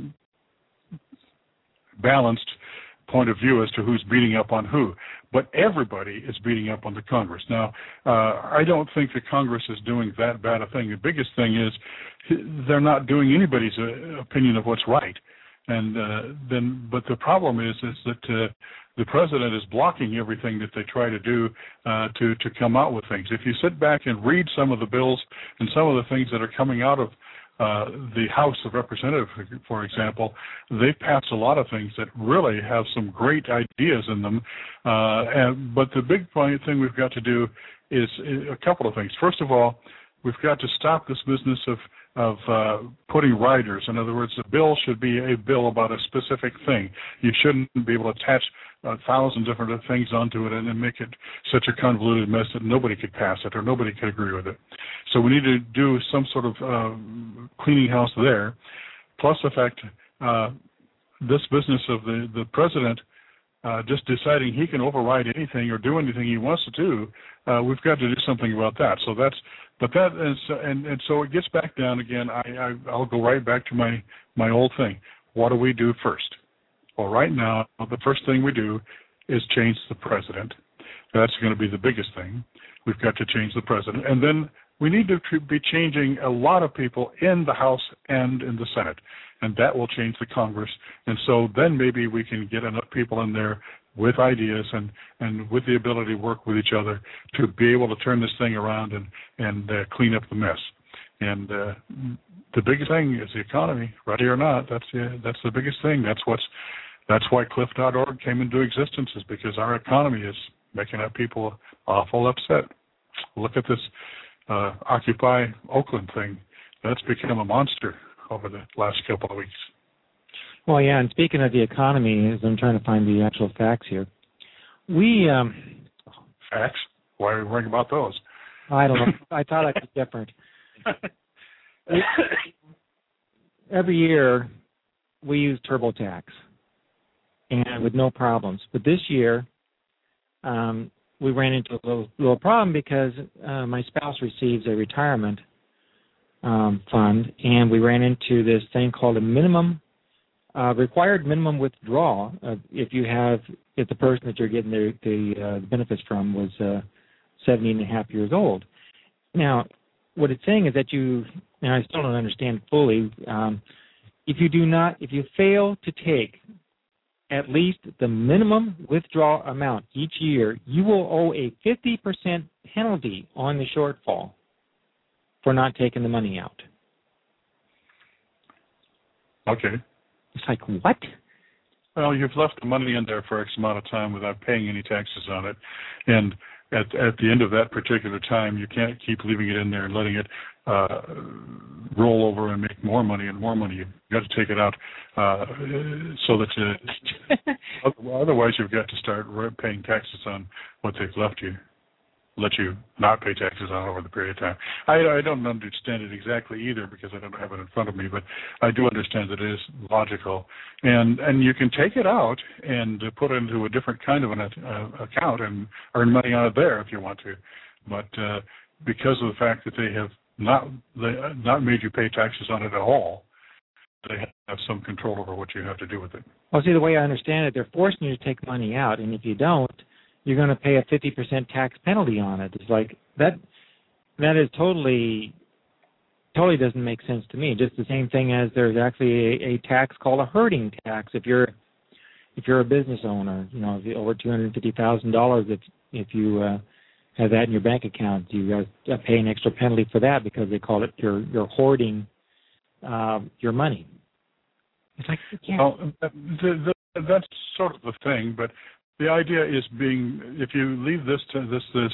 balanced point of view as to who's beating up on who. But everybody is beating up on the Congress. Now, uh, I don't think the Congress is doing that bad a thing. The biggest thing is they're not doing anybody's uh, opinion of what's right. And uh, then, but the problem is, is that uh, the president is blocking everything that they try to do uh, to to come out with things. If you sit back and read some of the bills and some of the things that are coming out of Uh, the House of Representatives, for example, they've passed a lot of things that really have some great ideas in them. Uh, and, but the big point thing we've got to do is a couple of things. First of all, we've got to stop this business of of uh, putting riders. In other words, the bill should be a bill about a specific thing. You shouldn't be able to attach a thousand different things onto it and then make it such a convoluted mess that nobody could pass it or nobody could agree with it. So we need to do some sort of uh, cleaning house there. Plus the fact uh, this business of the, the president uh, just deciding he can override anything or do anything he wants to do, uh, we've got to do something about that. So that's, but that is, and, and so it gets back down again. I, I, I'll go right back to my, my old thing. What do we do first? Well, right now, the first thing we do is change the president. That's going to be the biggest thing. We've got to change the president. And then we need to be changing a lot of people in the House and in the Senate. And that will change the Congress. And so then maybe we can get enough people in there with ideas and, and with the ability to work with each other to be able to turn this thing around and, and uh, clean up the mess. And uh, the biggest thing is the economy, ready or not. That's the, that's the biggest thing. That's what's That's why cliff dot org came into existence, is because our economy is making our people awful upset. Look at this uh, Occupy Oakland thing. That's become a monster over the last couple of weeks. Well, yeah, and speaking of the economy, as I'm trying to find the actual facts here, we... Um, facts? Why are we worrying about those? I don't know. I thought I'd be different. We, every year, we use TurboTax, and with no problems. But this year, um, we ran into a little, little problem because uh, my spouse receives a retirement um, fund, and we ran into this thing called a minimum, uh, required minimum withdrawal. Uh, if you have, if the person that you're getting the, the uh, benefits from was uh, seventy and a half years old. Now, what it's saying is that you, and I still don't understand fully, um, if you do not, if you fail to take at least the minimum withdrawal amount each year, you will owe a fifty percent penalty on the shortfall for not taking the money out. Okay. It's like, what? Well, you've left the money in there for X amount of time without paying any taxes on it. And at at the end of that particular time, you can't keep leaving it in there and letting it uh, roll over and make more money and more money. You've got to take it out uh, so that you, otherwise you've got to start paying taxes on what they've left you. let you not pay taxes on it over the period of time. I, I don't understand it exactly either because I don't have it in front of me, but I do understand that it is logical. And and you can take it out and put it into a different kind of an uh, account and earn money on it there if you want to. But uh, because of the fact that they have not they not made you pay taxes on it at all, they have some control over what you have to do with it. Well, see, the way I understand it, they're forcing you to take money out, and if you don't, you're going to pay a fifty percent tax penalty on it. It's like that. That is totally, totally doesn't make sense to me. Just the same thing as there's actually a, a tax called a herding tax. If you're, if you're a business owner, you know, if you, over two hundred fifty thousand dollars, if if you uh, have that in your bank account, you got to pay an extra penalty for that because they call it you're you're hoarding uh, your money. It's like you can't. Well, the, the, that's sort of the thing, but the idea is being if you leave this to this this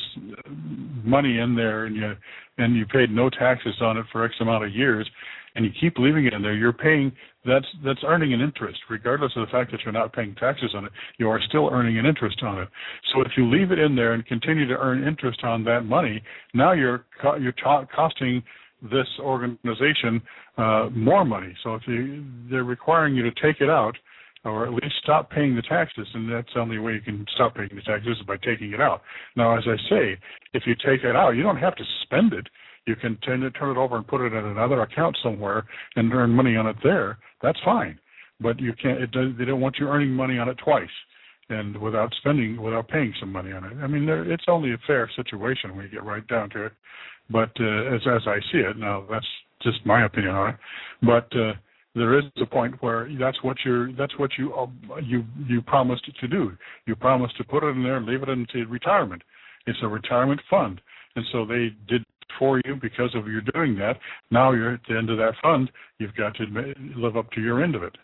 money in there and you and you paid no taxes on it for X amount of years, and you keep leaving it in there, you're paying that's that's earning an interest, regardless of the fact that you're not paying taxes on it. You are still earning an interest on it. So if you leave it in there and continue to earn interest on that money, now you're you're ta- costing this organization uh, more money. So if you they're requiring you to take it out, or at least stop paying the taxes, and that's the only way you can stop paying the taxes is by taking it out. Now, as I say, if you take it out, you don't have to spend it. You can turn it, turn it over and put it in another account somewhere and earn money on it there. That's fine, but you can't. It does, they don't want you earning money on it twice, and without spending, without paying some money on it. I mean, it's only a fair situation when you get right down to it. But uh, as as I see it, now that's just my opinion on it. But uh, there is a point where that's what you're that's what you uh, you you promised to do. You promised to put it in there and leave it into retirement. It's a retirement fund, and so they did for you because of you doing that. Now you're at the end of that fund. You've got to live up to your end of it.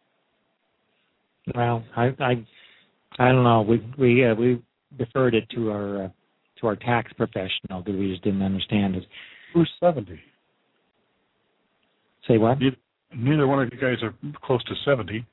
Well, I I, I don't know. We we uh, we deferred it to our uh, to our tax professional because we just didn't understand it. Who's seventy? Say what? Neither, neither one of you guys are close to seventy.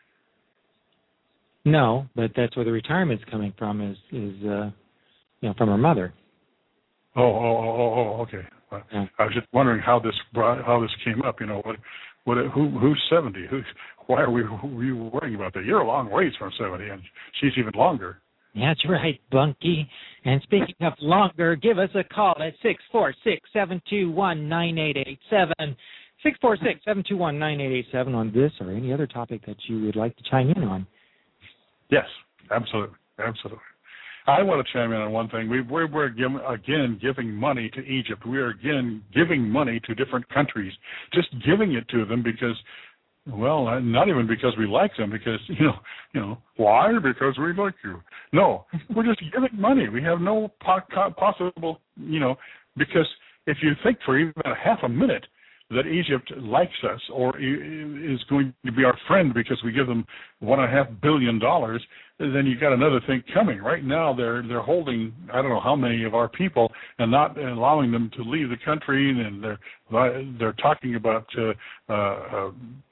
No, but that's where the retirement's coming from. Is is uh, you know, from her mother. Oh, oh, oh, oh, oh okay. Well, yeah. I was just wondering how this brought, how this came up. You know, what, what, who, who's seventy? Who, why are we, we worrying about that? You're a long ways from seventy, and she's even longer. That's right, Bunky. And speaking of longer, give us a call at six four six, seven two one, nine eight eight seven. six four six, seven two one, nine eight eight seven on this or any other topic that you would like to chime in on. Yes, absolutely, absolutely. I want to chime in on one thing. We, we're, we're give, again giving money to Egypt. We are again giving money to different countries, just giving it to them because, well, not even because we like them, because, you know, you know, why? Because we like you. No, we're just giving money. We have no po- possible, you know, because if you think for even a half a minute that Egypt likes us or is going to be our friend because we give them one and a half billion dollars, then you got another thing coming. Right now, they're they're holding I don't know how many of our people and not allowing them to leave the country, and they're they're talking about uh, uh,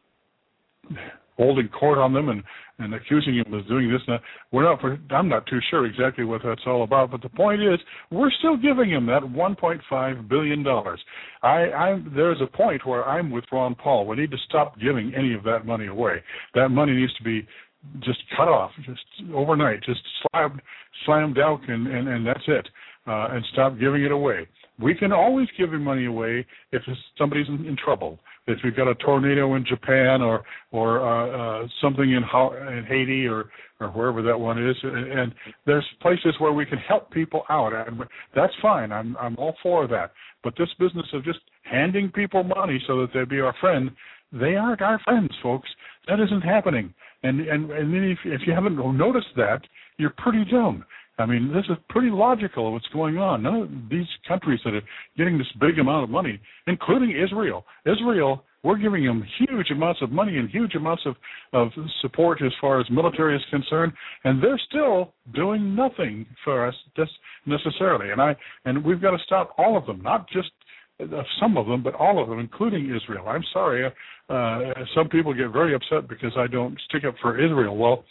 holding court on them and, and accusing them of doing this and that. We're not. I'm not too sure exactly what that's all about, but the point is, we're still giving them that one point five billion dollars. I, I there's a point where I'm with Ron Paul. We need to stop giving any of that money away. That money needs to be just cut off, just overnight, just slammed, slammed out, and, and, and that's it, uh, and stop giving it away. We can always give money away if somebody's in, in trouble. If we've got a tornado in Japan or or uh, uh, something in, ha- in Haiti or, or wherever that one is, and, and there's places where we can help people out, and that's fine. I'm I'm all for that. But this business of just handing people money so that they'd be our friend, they aren't our friends, folks. That isn't happening. And and and then if, if you haven't noticed that, you're pretty dumb. I mean, this is pretty logical what's going on. None of these countries that are getting this big amount of money, including Israel. Israel, we're giving them huge amounts of money and huge amounts of, of support as far as military is concerned, and they're still doing nothing for us just necessarily. And I and we've got to stop all of them, not just some of them, but all of them, including Israel. I'm sorry. Uh, some people get very upset because I don't stick up for Israel. Well,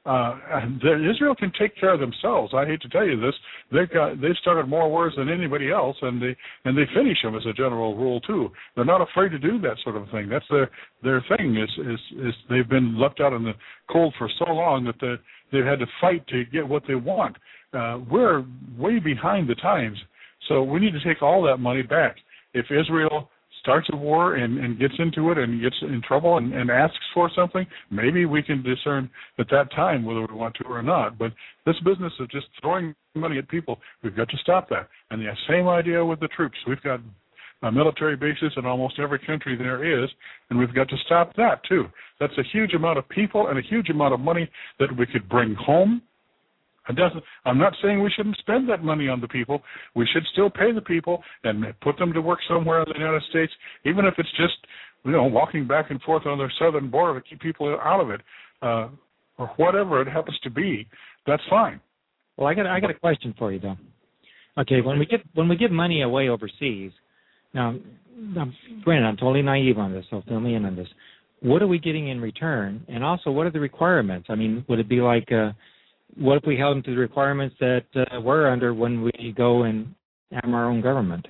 Uh, Israel can take care of themselves. I hate to tell you this. They've got they've started more wars than anybody else, and they and they finish them as a general rule too. They're not afraid to do that sort of thing. That's their their thing. Is is is they've been left out in the cold for so long that they they've had to fight to get what they want. Uh, we're way behind the times, so we need to take all that money back. If Israel starts a war and, and gets into it and gets in trouble and, and asks for something, maybe we can discern at that time whether we want to or not. But this business of just throwing money at people, we've got to stop that. And the same idea with the troops. We've got uh, military bases in almost every country there is, and we've got to stop that too. That's a huge amount of people and a huge amount of money that we could bring home. It doesn't, I'm not saying we shouldn't spend that money on the people. We should still pay the people and put them to work somewhere in the United States, even if it's just, you know, walking back and forth on their southern border to keep people out of it, uh, or whatever it happens to be. That's fine. Well, I got I got a question for you though. Okay, when we get when we give money away overseas, now, now granted, I'm totally naive on this, so fill me in on this. What are we getting in return, and also what are the requirements? I mean, would it be like uh, what if we held them to the requirements that uh, we're under when we go and arm our own government?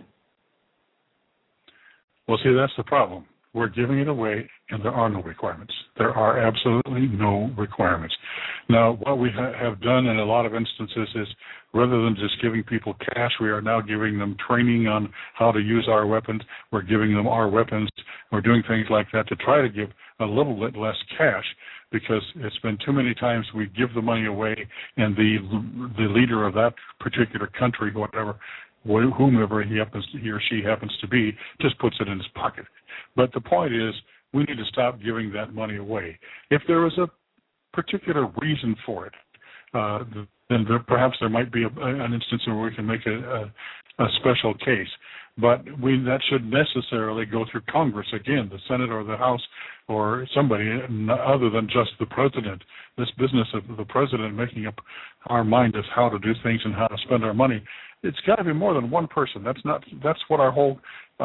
Well, see, that's the problem. We're giving it away, and there are no requirements. There are absolutely no requirements. Now, what we ha- have done in a lot of instances is, rather than just giving people cash, we are now giving them training on how to use our weapons. We're giving them our weapons. We're doing things like that to try to give a little bit less cash, because it's been too many times we give the money away, and the the leader of that particular country, whatever, whomever he happens to, he or she happens to be, just puts it in his pocket. But the point is, we need to stop giving that money away. If there was a particular reason for it, uh, then there, perhaps there might be a, an instance where we can make a, a, a special case. But we, that should necessarily go through Congress, again, the Senate or the House or somebody other than just the president. This business of the president making up our mind as how to do things and how to spend our money, it's got to be more than one person. That's not. That's what our whole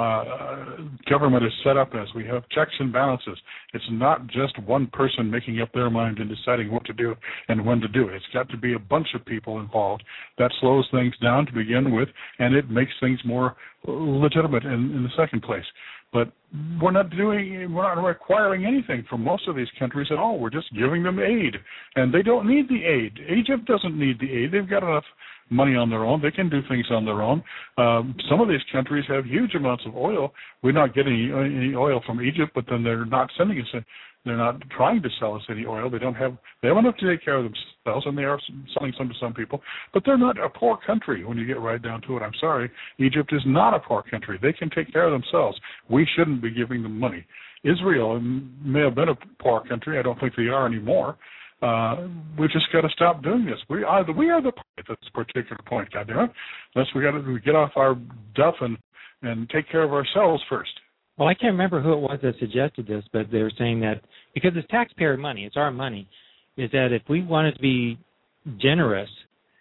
uh, government is set up as. We have checks and balances. It's not just one person making up their mind and deciding what to do and when to do it. It's got to be a bunch of people involved. That slows things down to begin with, and it makes things more legitimate in, in the second place. But we're not doing, we're not requiring anything from most of these countries at all. We're just giving them aid, and they don't need the aid. Egypt doesn't need the aid. They've got enough money on their own. They can do things on their own. Um, some of these countries have huge amounts of oil. We're not getting any, any oil from Egypt, but then they're not sending us. A, they're not trying to sell us any oil. They don't have. They have enough to take care of themselves, and they are selling some to some people. But they're not a poor country when you get right down to it. I'm sorry, Egypt is not a poor country. They can take care of themselves. We shouldn't be giving them money. Israel may have been a poor country. I don't think they are anymore. Uh, we've just got to stop doing this. We are the we are the at this particular point, goddamn it. Unless we got to get off our duff and and take care of ourselves first. Well, I can't remember who it was that suggested this, but they were saying that because it's taxpayer money, it's our money, is that if we wanted to be generous,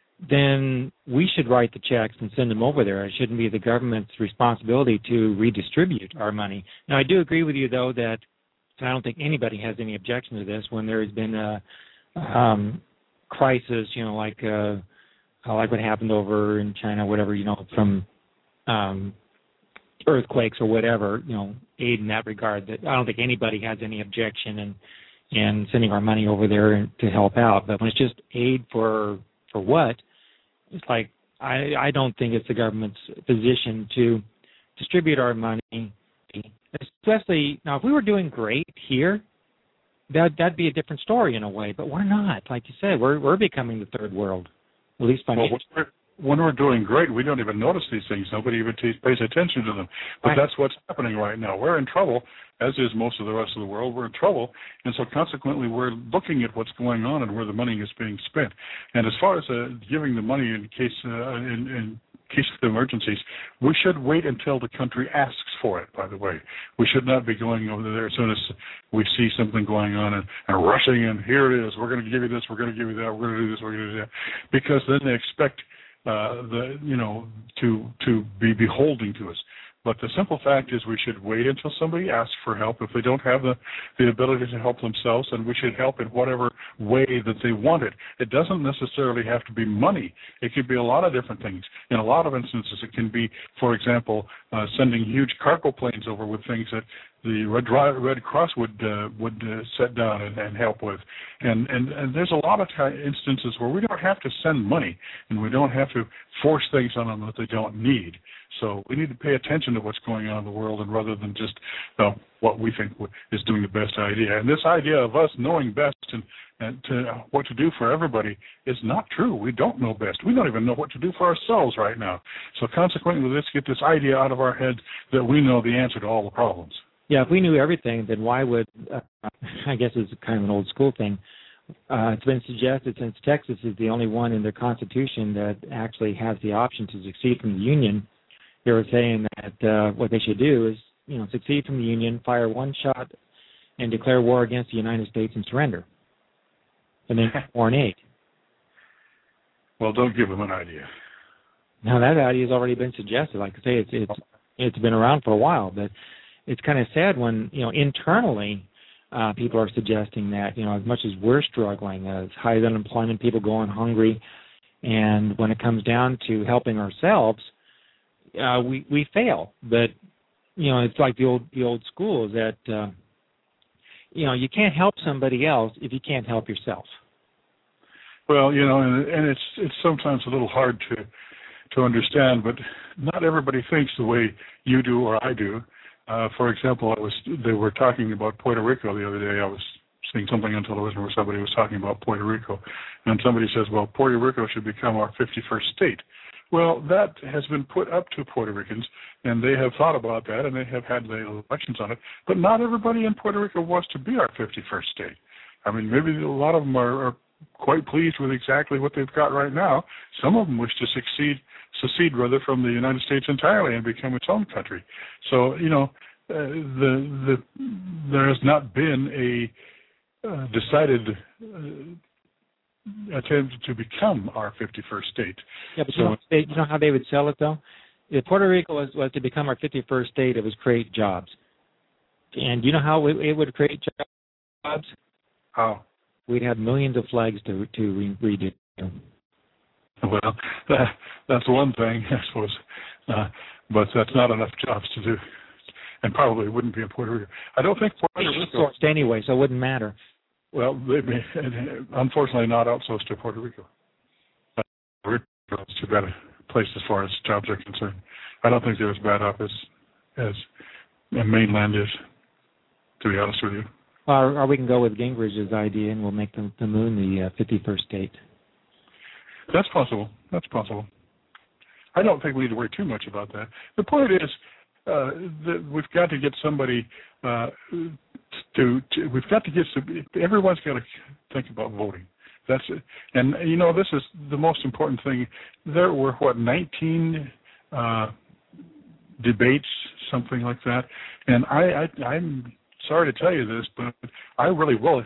then we should write the checks and send them over there. It shouldn't be the government's responsibility to redistribute our money. Now, I do agree with you, though, that I don't think anybody has any objection to this when there has been a um, crisis, you know, like uh, like what happened over in China, whatever, you know, from um, earthquakes or whatever, you know, aid in that regard. That I don't think anybody has any objection in in sending our money over there to help out. But when it's just aid for for what, it's like I I don't think it's the government's position to distribute our money. Especially now, if we were doing great here, that that'd be a different story in a way. But we're not. Like you said, we're we're becoming the third world, at least financially. Well, when we're doing great, we don't even notice these things. Nobody even t- pays attention to them. But right. That's what's happening right now. We're in trouble, as is most of the rest of the world. We're in trouble, and so consequently, we're looking at what's going on and where the money is being spent. And as far as uh, giving the money in case uh, in, in case of emergencies, we should wait until the country asks for it, by the way. We should not be going over there as soon as we see something going on and, and rushing in, here it is, we're going to give you this, we're going to give you that, we're going to do this, we're going to do that. Because then they expect, uh, the you know, to to be beholden to us. But the simple fact is we should wait until somebody asks for help. If they don't have the, the ability to help themselves, then we should help in whatever way that they want it. It doesn't necessarily have to be money. It could be a lot of different things. In a lot of instances, it can be, for example, uh, sending huge cargo planes over with things that the Red, Red Cross would uh, would uh, sit down and, and help with. And, and, and there's a lot of t- instances where we don't have to send money and we don't have to force things on them that they don't need. So we need to pay attention to what's going on in the world, and rather than just uh, what we think is doing the best idea. And this idea of us knowing best and, and to, what to do for everybody is not true. We don't know best. We don't even know what to do for ourselves right now. So consequently, let's get this idea out of our heads that we know the answer to all the problems. Yeah, if we knew everything, then why would, uh, I guess it's kind of an old school thing, uh, it's been suggested since Texas is the only one in their constitution that actually has the option to succeed from the Union, they were saying that uh, what they should do is, you know, succeed from the Union, fire one shot, and declare war against the United States and surrender, and then foreign aid. Well, don't give them an idea. Now, that idea has already been suggested. Like I say, it's it's it's been around for a while, but it's kind of sad when, you know, internally uh, people are suggesting that, you know, as much as we're struggling, as high as unemployment, people going hungry, and when it comes down to helping ourselves, uh, we we fail. But, you know, it's like the old the old school is that, uh, you know, you can't help somebody else if you can't help yourself. Well, you know, and, and it's it's sometimes a little hard to to understand, but not everybody thinks the way you do or I do. Uh, for example, I was they were talking about Puerto Rico the other day. I was seeing something on television where somebody was talking about Puerto Rico, and somebody says, well, Puerto Rico should become our fifty-first state. Well, that has been put up to Puerto Ricans, and they have thought about that, and they have had the elections on it. But not everybody in Puerto Rico wants to be our fifty-first state. I mean, maybe a lot of them are, are quite pleased with exactly what they've got right now. Some of them wish to succeed, secede rather from the United States entirely and become its own country. So, you know, uh, the the there has not been a uh, decided uh, attempt to become our fifty-first state. Yeah, but so, you, know, they, you know how they would sell it, though? If Puerto Rico was, was to become our fifty-first state, it was create jobs. And you know how it, it would create jobs? How? We'd have millions of flags to to redo. Well, that, that's one thing, I suppose, uh, but that's not enough jobs to do, and probably wouldn't be in Puerto Rico. I don't think Puerto Rico outsourced anyway, so it wouldn't matter. Well, they may, unfortunately, not outsourced to Puerto Rico. Puerto Rico is too bad a place as far as jobs are concerned. I don't think they're as bad off as as the mainland is, to be honest with you. Or, or we can go with Gingrich's idea, and we'll make the, the moon the uh, fifty-first state. That's possible. That's possible. I don't think we need to worry too much about that. The point is uh, that we've got to get somebody uh, to, to. We've got to get. Some, everyone's got to think about voting. That's it. And you know, this is the most important thing. There were what nineteen uh, debates, something like that, and I, I I'm. Sorry to tell you this, but I really will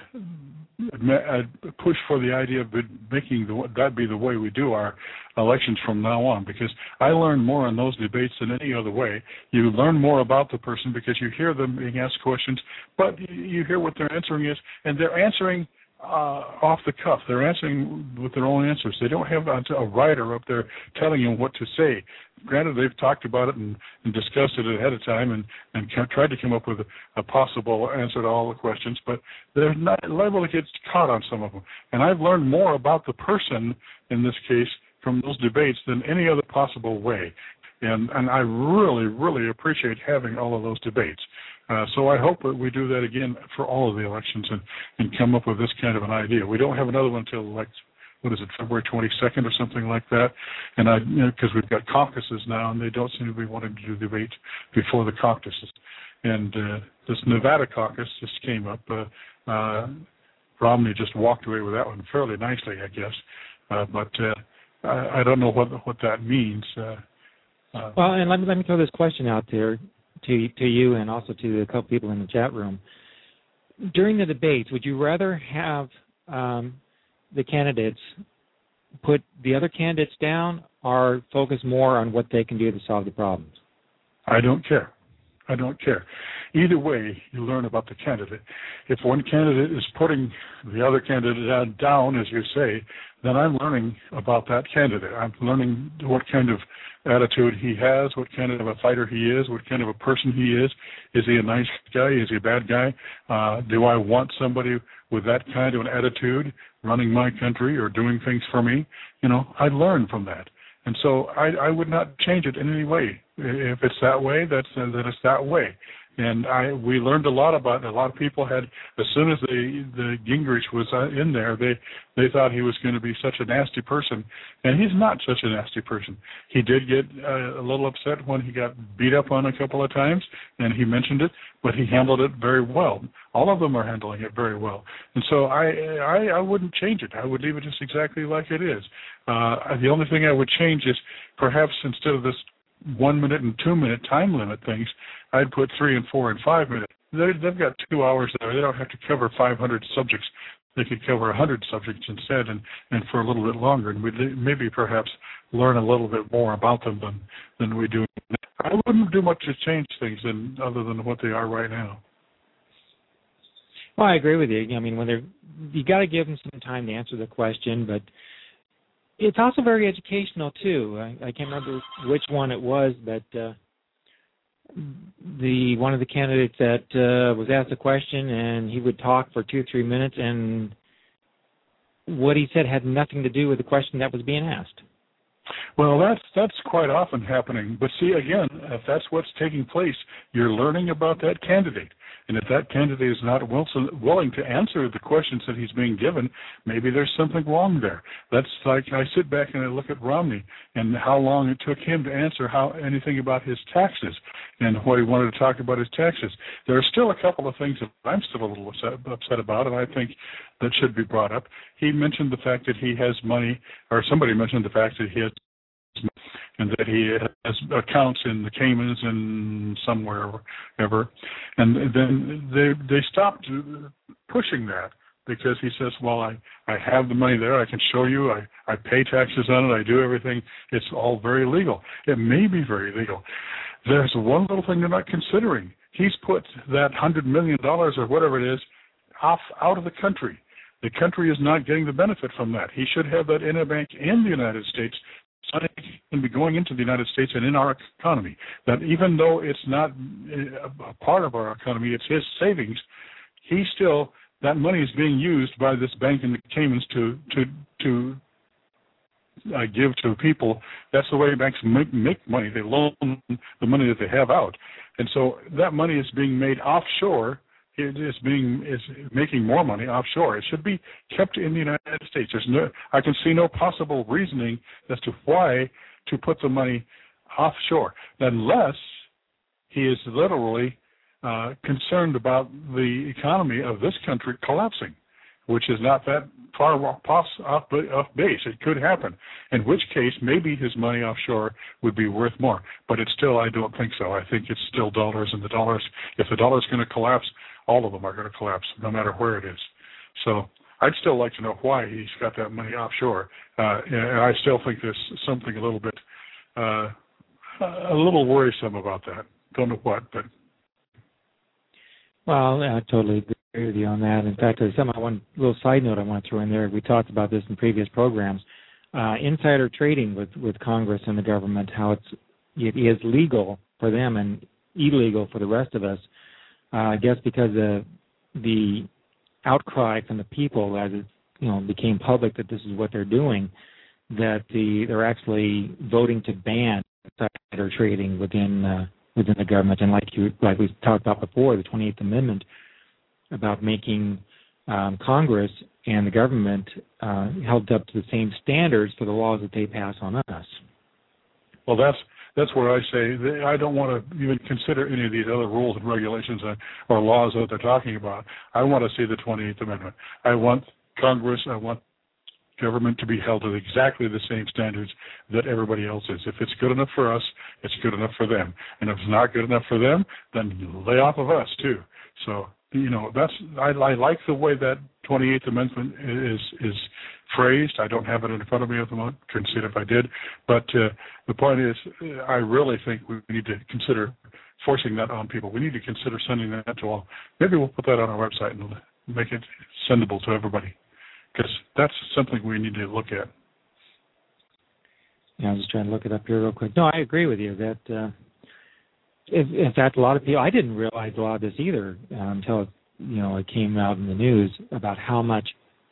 push for the idea of making the, that be the way we do our elections from now on, because I learn more in those debates than any other way. You learn more about the person because you hear them being asked questions, but you hear what their answering is, and they're answering uh, off the cuff. They're answering with their own answers. They don't have a, a writer up there telling them what to say. Granted, they've talked about it and, and discussed it ahead of time and, and tried to come up with a, a possible answer to all the questions, but they're not liable to get caught on some of them. And I've learned more about the person in this case from those debates than any other possible way. And, and I really, really appreciate having all of those debates. Uh, so I hope that we do that again for all of the elections and, and come up with this kind of an idea. We don't have another one until, like, what is it, February twenty-second or something like that? And I, you know, because we've got caucuses now, and they don't seem to be wanting to do debate before the caucuses. And uh, this Nevada caucus just came up. Uh, uh, Romney just walked away with that one fairly nicely, I guess. Uh, but uh, I, I don't know what what that means. Uh, uh, well, and let me let me throw this question out there to to you and also to a couple people in the chat room. During the debates, would you rather have um, the candidates put the other candidates down or focus more on what they can do to solve the problems? I don't care. I don't care. Either way, you learn about the candidate. If one candidate is putting the other candidate down, as you say, then I'm learning about that candidate. I'm learning what kind of attitude he has, what kind of a fighter he is, what kind of a person he is. Is he a nice guy? Is he a bad guy? Uh, do I want somebody with that kind of an attitude running my country or doing things for me? You know, I learn from that. And so I, I would not change it in any way. If it's that way, that's uh, then it's that way. And I we learned a lot about it. A lot of people had, as soon as the the Gingrich was uh, in there, they they thought he was going to be such a nasty person, and he's not such a nasty person. He did get uh, a little upset when he got beat up on a couple of times, and he mentioned it, but he handled it very well. All of them are handling it very well, and so I I, I wouldn't change it. I would leave it just exactly like it is. Uh, the only thing I would change is perhaps instead of this one minute and two minute time limit things, I'd put three and four and five minutes. They, they've got two hours there. They don't have to cover five hundred subjects. They could cover one hundred subjects instead, and, and for a little bit longer, and we'd maybe perhaps learn a little bit more about them than, than we do. I wouldn't do much to change things than, other than what they are right now. Well, I agree with you. I mean, when they're, you got to give them some time to answer the question, but it's also very educational too. I, I can't remember which one it was, but uh, the one of the candidates that uh, was asked a question, and he would talk for two or three minutes, and what he said had nothing to do with the question that was being asked. Well, that's that's quite often happening. But see, again, if that's what's taking place, you're learning about that candidate. And if that candidate is not willing to answer the questions that he's being given, maybe there's something wrong there. That's like I sit back and I look at Romney and how long it took him to answer how anything about his taxes and what he wanted to talk about his taxes. There are still a couple of things that I'm still a little upset, upset about, and I think that should be brought up. He mentioned the fact that he has money, or somebody mentioned the fact that he has and that he has accounts in the Caymans and somewhere ever. And then they they stopped pushing that because he says, well, I, I have the money there. I can show you. I, I pay taxes on it. I do everything. It's all very legal. It may be very legal. There's one little thing they're not considering. He's put that one hundred million dollars or whatever it is off out of the country. The country is not getting the benefit from that. He should have that in a bank in the United States, can be going into the United States and in our economy. That even though it's not a part of our economy, it's his savings, he still, that money is being used by this bank in the Caymans to to to uh, give to people. That's the way banks make, make money. They loan the money that they have out. And so that money is being made offshore. It is being is making more money offshore. It should be kept in the United States. There's no, I can see no possible reasoning as to why to put the money offshore, unless he is literally uh, concerned about the economy of this country collapsing, which is not that far off, off, off base. It could happen, in which case maybe his money offshore would be worth more. But it's still, I don't think so. I think it's still dollars, and the dollars, if the dollar's going to collapse, all of them are going to collapse, no matter where it is. So I'd still like to know why he's got that money offshore. Uh, and I still think there's something a little bit, uh, a little worrisome about that. Don't know what, but. Well, I totally agree with you on that. In fact, there's some one little side note I want to throw in there. We talked about this in previous programs. Uh, insider trading with, with Congress and the government, how it's, it is legal for them and illegal for the rest of us. Uh, I guess because of the outcry from the people as it you know became public that this is what they're doing, that the they're actually voting to ban insider trading within uh, within the government. And like you like we talked about before, the twenty-eighth Amendment about making um, Congress and the government uh, held up to the same standards for the laws that they pass on us. Well, that's. That's where I say I don't want to even consider any of these other rules and regulations or laws that they're talking about. I want to see the twenty-eighth Amendment. I want Congress, I want government to be held to exactly the same standards that everybody else is. If it's good enough for us, it's good enough for them. And if it's not good enough for them, then lay off of us too. So you know, that's I, I like the way that twenty-eighth Amendment is is phrased. I don't have it in front of me at the moment. Couldn't see it if I did. But uh, the point is, I really think we need to consider forcing that on people. We need to consider sending that to all. Maybe we'll put that on our website and make it sendable to everybody, because that's something we need to look at. Yeah, I was just trying to look it up here real quick. No, I agree with you that. Uh, In, in fact, a lot of people, I didn't realize a lot of this either uh, until, you know, it came out in the news about how much,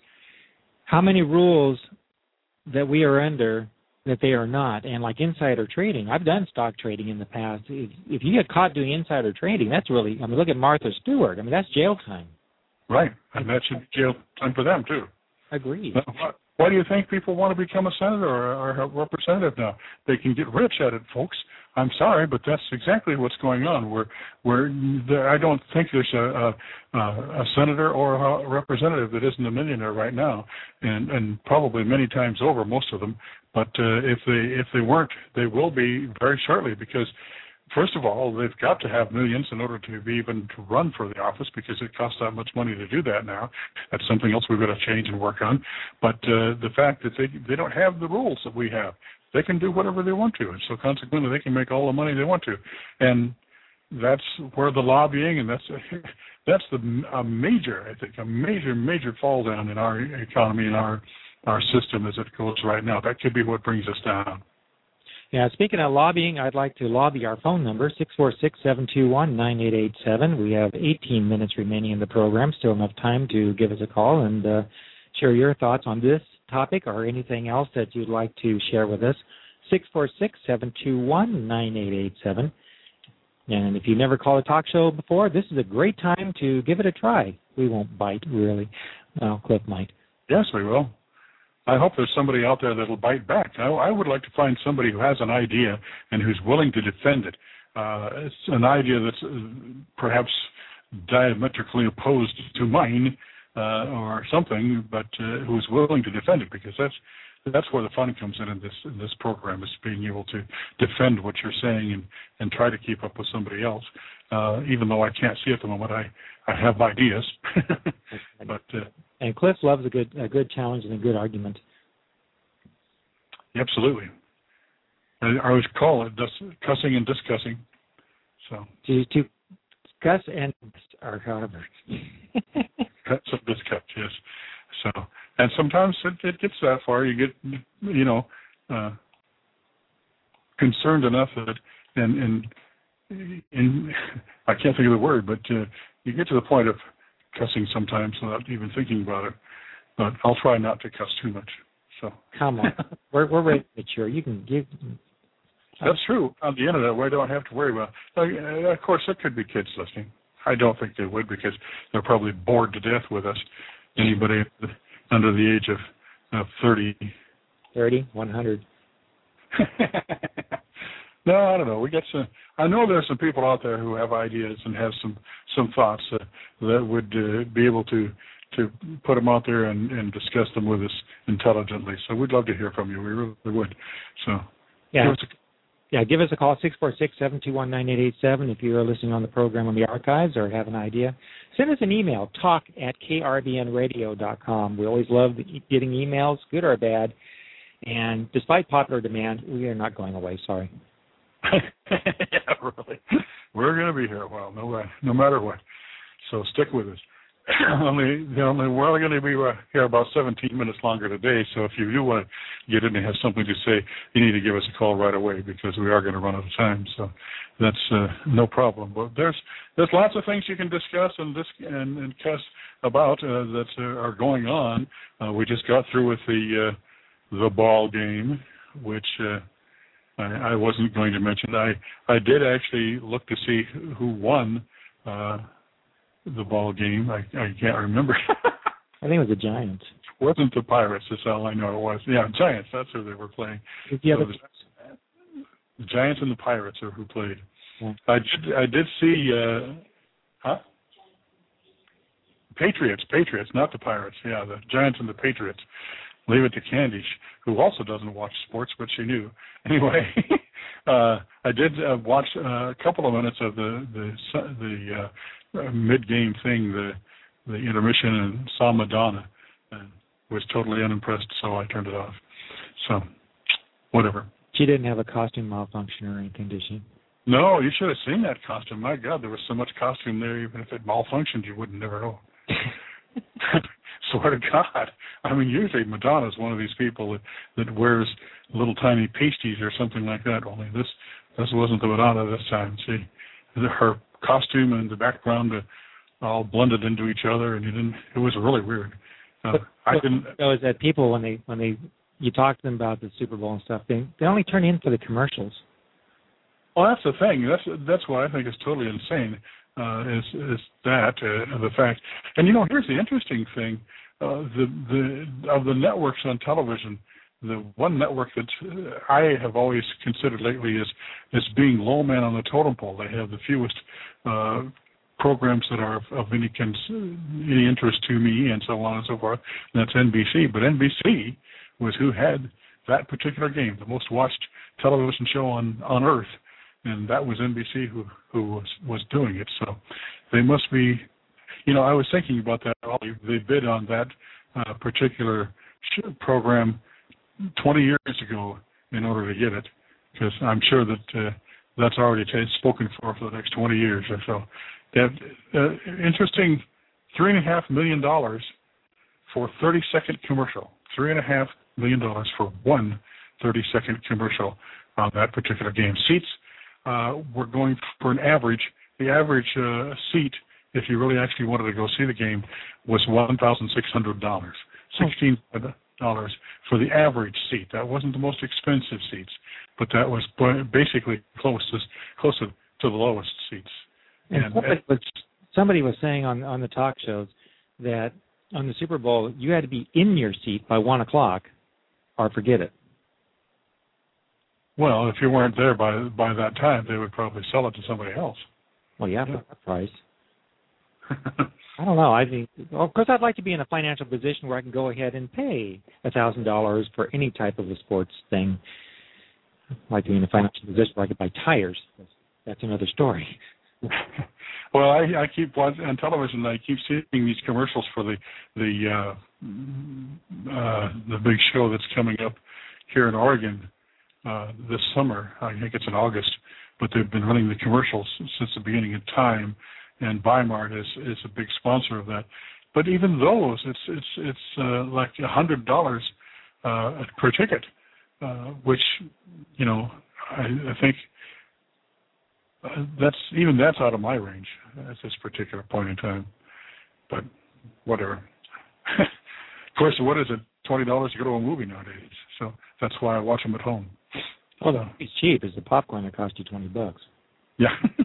how many rules that we are under that they are not. And like insider trading, I've done stock trading in the past. If, if you get caught doing insider trading, that's really, I mean, look at Martha Stewart. I mean, that's jail time. Right. And that should be jail time for them, too. Agreed. Why, why do you think people want to become a senator or, or a representative now? They can get rich at it, folks. I'm sorry, but that's exactly what's going on. We're, we're, there, I don't think there's a, a, a senator or a representative that isn't a millionaire right now, and, and probably many times over, most of them. But uh, if they if they weren't, they will be very shortly, because, first of all, they've got to have millions in order to be even to run for the office, because it costs that much money to do that now. That's something else we've got to change and work on. But uh, the fact that they they don't have the rules that we have. They can do whatever they want to, and so consequently they can make all the money they want to. And that's where the lobbying, and that's that's the a major, I think, a major, major fall down in our economy and our our system as it goes right now. That could be what brings us down. Yeah, speaking of lobbying, I'd like to lobby our phone number, six four six, seven two one, nine eight eight seven. We have eighteen minutes remaining in the program, still enough time to give us a call and uh, share your thoughts on this topic or anything else that you'd like to share with us. six four six, seven two one, nine eight eight seven. And if you've never called a talk show before, this is a great time to give it a try. We won't bite, really. Well, Cliff might. Yes, we will. I hope there's somebody out there that'll bite back. I, I would like to find somebody who has an idea and who's willing to defend it. Uh, it's an idea that's uh, perhaps diametrically opposed to mine, Uh, or something, but uh, who's willing to defend it, because that's that's where the fun comes in in this in this program, is being able to defend what you're saying and, and try to keep up with somebody else. Uh, even though I can't see at the moment, I, I have ideas. but uh, and Cliff loves a good a good challenge and a good argument. Absolutely. I, I always call it dis- cussing and discussing. So to to cuss and or however. Cuts and discuss, yes. So, and sometimes it, it gets that far. You get, you know, uh, concerned enough that, and, and, and I can't think of the word, but uh, you get to the point of cussing sometimes without even thinking about it. But I'll try not to cuss too much. So come on, we're we're ready to mature. You can give. That's true. On the internet, we don't have to worry about. Uh, of course, there could be kids listening. I don't think they would, because they're probably bored to death with us. Anybody under the age of, of thirty. thirty, one hundred. No, I don't know. We get some. I know there's some people out there who have ideas and have some some thoughts uh, that would uh, be able to to put them out there and, and discuss them with us intelligently. So we'd love to hear from you. We really would. So yeah. Give us a, Yeah, give us a call, six four six, seven two one, nine eight eight seven, if you're listening on the program on the archives or have an idea. Send us an email, talk at k r b n radio dot com. We always love getting emails, good or bad. And despite popular demand, we are not going away, sorry. Yeah, really. We're going to be here a while, no way, no matter what. So stick with us. only, only we're only going to be here about seventeen minutes longer today. So if you do want to get in and have something to say, you need to give us a call right away, because we are going to run out of time. So that's uh, no problem. But there's there's lots of things you can discuss and dis- and, and cuss about uh, that uh, are going on. Uh, we just got through with the uh, the ball game, which uh, I, I wasn't going to mention. I I did actually look to see who won. Uh, the ball game. I, I can't remember. I think it was the Giants. It wasn't the Pirates, that's all I know it was. Yeah, Giants, that's who they were playing. Yeah, so the, the Giants and the Pirates are who played. Yeah. I did I did see uh huh? Patriots, Patriots, not the Pirates. Yeah, the Giants and the Patriots. Leave it to Candice, who also doesn't watch sports, but she knew. Anyway, uh, I did uh, watch uh, a couple of minutes of the the, the uh, uh, mid-game thing, the the intermission, and saw Madonna, and was totally unimpressed, so I turned it off. So, whatever. She didn't have a costume malfunction or anything, did she? No, you should have seen that costume. My God, there was so much costume there, even if it malfunctioned, you wouldn't never know. Swear to God. I mean, usually Madonna's one of these people that, that wears little tiny pasties or something like that, only this this wasn't the Madonna this time. See, her costume and the background uh, all blended into each other, and you didn't. It was really weird. Uh, but, I didn't. So is that people, when they when they you talk to them about the Super Bowl and stuff, they they only turn in for the commercials. Well, that's the thing. That's that's what I think is totally insane. Uh, is is that uh, the fact? And you know, here's the interesting thing: uh, the the of the networks on television, the one network that I have always considered lately is is being low man on the totem pole. They have the fewest uh, programs that are of, of any cons- any interest to me, and so on and so forth. And that's N B C. But N B C was who had that particular game, the most watched television show on on earth. And that was N B C who, who was, was doing it. So they must be, you know, I was thinking about that. They bid on that uh, particular program twenty years ago in order to get it, because I'm sure that uh, that's already t- spoken for for the next twenty years or so. That uh, interesting three and a half million dollars for thirty second commercial. Three and a half million dollars for one thirty second commercial on that particular game. Seats. Uh, we're going for an average. The average uh, seat, if you really actually wanted to go see the game, was one thousand six hundred dollars. Sixteen dollars for the average seat. That wasn't the most expensive seats, but that was basically closest, closer to the lowest seats. And, and somebody, was, somebody was saying on on the talk shows that on the Super Bowl you had to be in your seat by one o'clock, or forget it. Well, if you weren't there by by that time, they would probably sell it to somebody else. Well, yeah, for that price. I don't know. I think, well, of course, I'd like to be in a financial position where I can go ahead and pay a thousand dollars for any type of a sports thing. I'd like to be in a financial position where I could buy tires. That's another story. Well, I, I keep watching on television. I keep seeing these commercials for the the uh, uh, the big show that's coming up here in Oregon. Uh, this summer, I think it's in August, but they've been running the commercials since the beginning of time, and Weimart is is a big sponsor of that. But even those, it's it's it's uh, like a hundred dollars uh, per ticket, uh, which you know I, I think uh, that's even that's out of my range at this particular point in time. But whatever. Of course, what is it? Twenty dollars to go to a movie nowadays, so that's why I watch them at home. Oh, so, it's cheap. It's the popcorn that cost you twenty bucks. Yeah,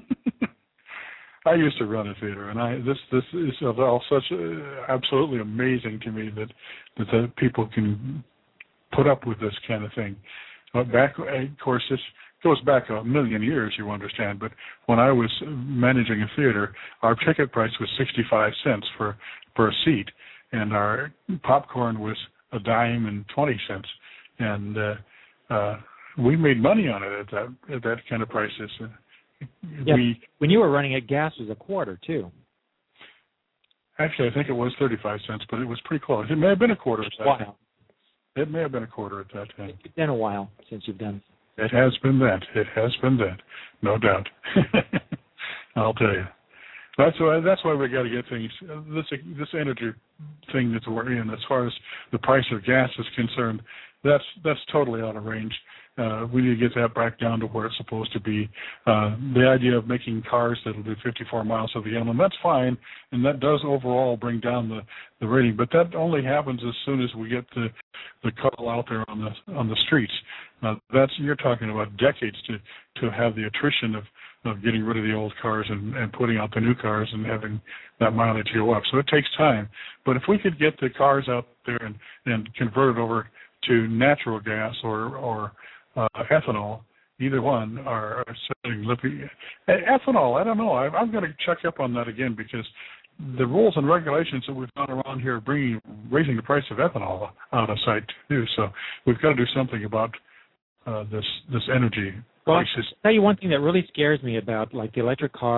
I used to run a theater, and I this this is all such uh, absolutely amazing to me that that the people can put up with this kind of thing. But back, of course, this goes back a million years, you understand. But when I was managing a theater, our ticket price was sixty-five cents for per seat, and our popcorn was a dime and twenty cents, and uh, uh, we made money on it at that at that kind of prices. Uh, yeah, we, when you were running it, gas was a quarter too. Actually, I think it was thirty-five cents, but it was pretty close. It may have been a quarter at that wow. time. It may have been a quarter at that time. It's been a while since you've done. It has been that. It has been that, no doubt. I'll tell you. That's why. That's why we got to get things. This this energy thing that we're in, as far as the price of gas is concerned, that's that's totally out of range. Uh, we need to get that back down to where it's supposed to be. Uh, the idea of making cars that'll do fifty-four miles to the gallon, that's fine, and that does overall bring down the, the rating. But that only happens as soon as we get the the couple out there on the on the streets. Uh, that's you're talking about decades to to have the attrition of. of getting rid of the old cars and, and putting out the new cars and having that mileage go up. So it takes time. But if we could get the cars out there and, and convert it over to natural gas or, or uh, ethanol, either one are selling lippy. Ethanol, I don't know. I, I'm going to check up on that again because the rules and regulations that we've got around here are bringing, raising the price of ethanol out of sight too. So we've got to do something about uh, this this energy. Well, I'll tell you one thing that really scares me about like the electric cars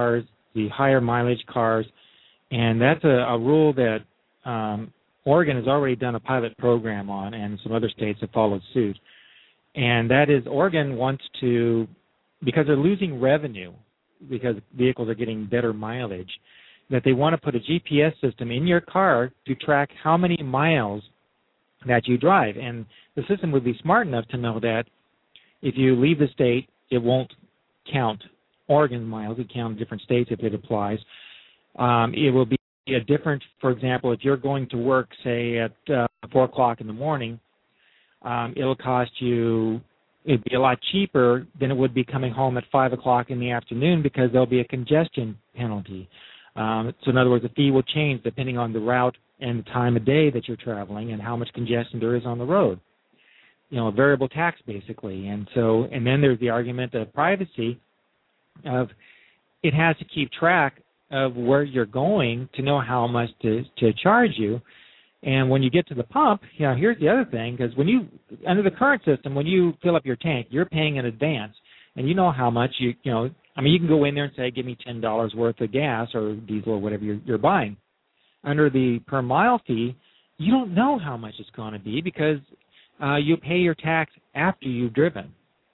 the higher mileage cars, and that's a, a rule that um, Oregon has already done a pilot program on, and some other states have followed suit. And that is, Oregon wants to, because they're losing revenue, because vehicles are getting better mileage, that they want to put a G P S system in your car to track how many miles that you drive. And the system would be smart enough to know that if you leave the state, it won't count Oregon miles. It counts different states if it applies. Um, it will be a different, for example, if you're going to work, say, at uh, four o'clock in the morning, um, it'll cost you, it'd be a lot cheaper than it would be coming home at five o'clock in the afternoon because there'll be a congestion penalty. Um, so in other words, the fee will change depending on the route and the time of day that you're traveling and how much congestion there is on the road. You know, a variable tax basically. And so, and then there's the argument of privacy of it has to keep track of where you're going to know how much to, to charge you. And when you get to the pump, you know, here's the other thing, because when you, under the current system, when you fill up your tank, you're paying in advance. And you know how much you, you know, I mean, you can go in there and say, give me ten dollars worth of gas or diesel or whatever you're, you're buying. Under the per mile fee, you don't know how much it's going to be because uh, you pay your tax after you've driven.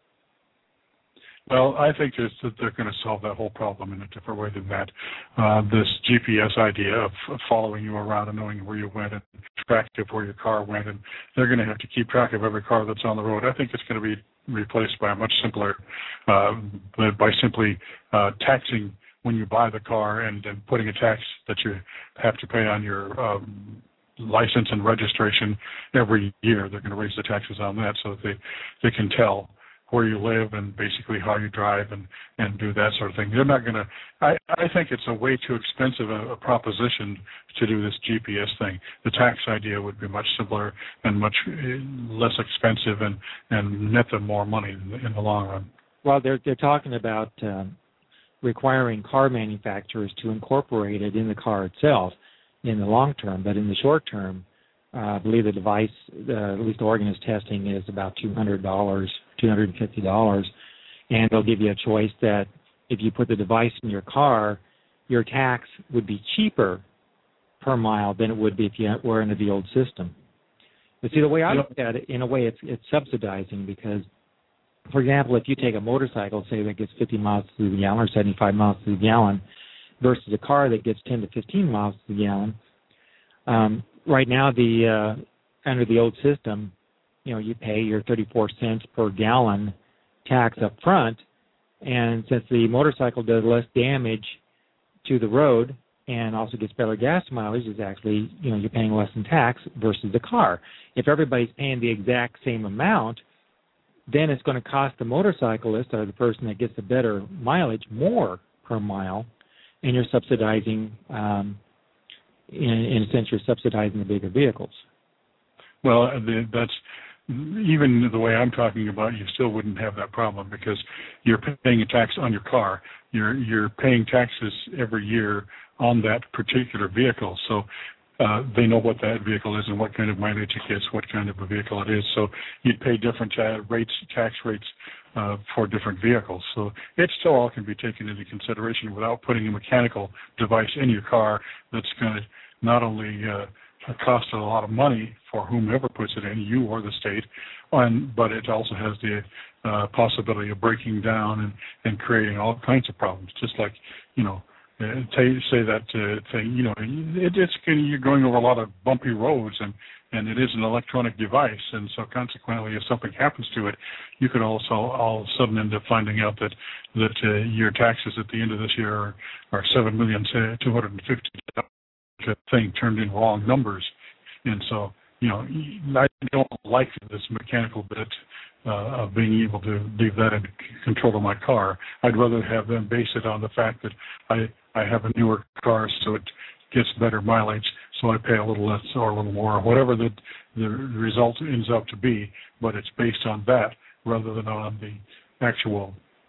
Well, I think just that they're going to solve that whole problem in a different way than that. Uh, this G P S idea of following you around and knowing where you went and track of where your car went, and they're going to have to keep track of every car that's on the road. I think it's going to be replaced by a much simpler, uh, by simply uh, taxing when you buy the car and, and putting a tax that you have to pay on your um, license and registration every year. They're going to raise the taxes on that so that they, they can tell where you live and basically how you drive and, and do that sort of thing. They're not going to, I, I think it's a way too expensive a, a proposition to do this G P S thing. The tax idea would be much simpler and much less expensive and, and net them more money in the, in the long run. Well, they're, they're talking about um, requiring car manufacturers to incorporate it in the car itself in the long term, but in the short term, uh, I believe the device, uh, at least Oregon is testing, is about two hundred dollars, two hundred fifty dollars, and they'll give you a choice that if you put the device in your car, your tax would be cheaper per mile than it would be if you were under the old system. But see, the way I look at it, in a way, it's it's subsidizing because, for example, if you take a motorcycle, say that gets fifty miles to the gallon or seventy-five miles to the gallon, versus a car that gets ten to fifteen miles to the gallon, um, right now the uh, under the old system, you know, you pay your thirty-four cents per gallon tax up front, and since the motorcycle does less damage to the road and also gets better gas mileage, it's actually, you know, you're paying less in tax versus the car. If everybody's paying the exact same amount, then it's going to cost the motorcyclist or the person that gets the better mileage more per mile, and you're subsidizing, um, in, in a sense, you're subsidizing the bigger vehicles. Well, that's even the way I'm talking about, you still wouldn't have that problem because you're paying a tax on your car. You're you're paying taxes every year on that particular vehicle. So uh, they know what that vehicle is and what kind of mileage it gets, what kind of a vehicle it is. So you'd pay different ta- rates, tax rates uh, for different vehicles. So it still all can be taken into consideration without putting a mechanical device in your car that's going to not only uh, cost a lot of money for whomever puts it in, you or the state, and, but it also has the uh, possibility of breaking down and, and creating all kinds of problems. Just like, you know, uh, t- say that uh, thing, you know, it, it's you're going over a lot of bumpy roads, and, and it is an electronic device, and so consequently, if something happens to it, you could also all of a sudden end up finding out that that uh, your taxes at the end of this year are, are seven million two hundred and fifty dollars. Thing turned in wrong numbers, and so you know I don't like this mechanical bit uh, of being able to leave that in control of my car. I'd rather have them base it on the fact that I I have a newer car, so it gets better mileage, so I pay a little less or a little more, or whatever the the result ends up to be. But it's based on that rather than on the actual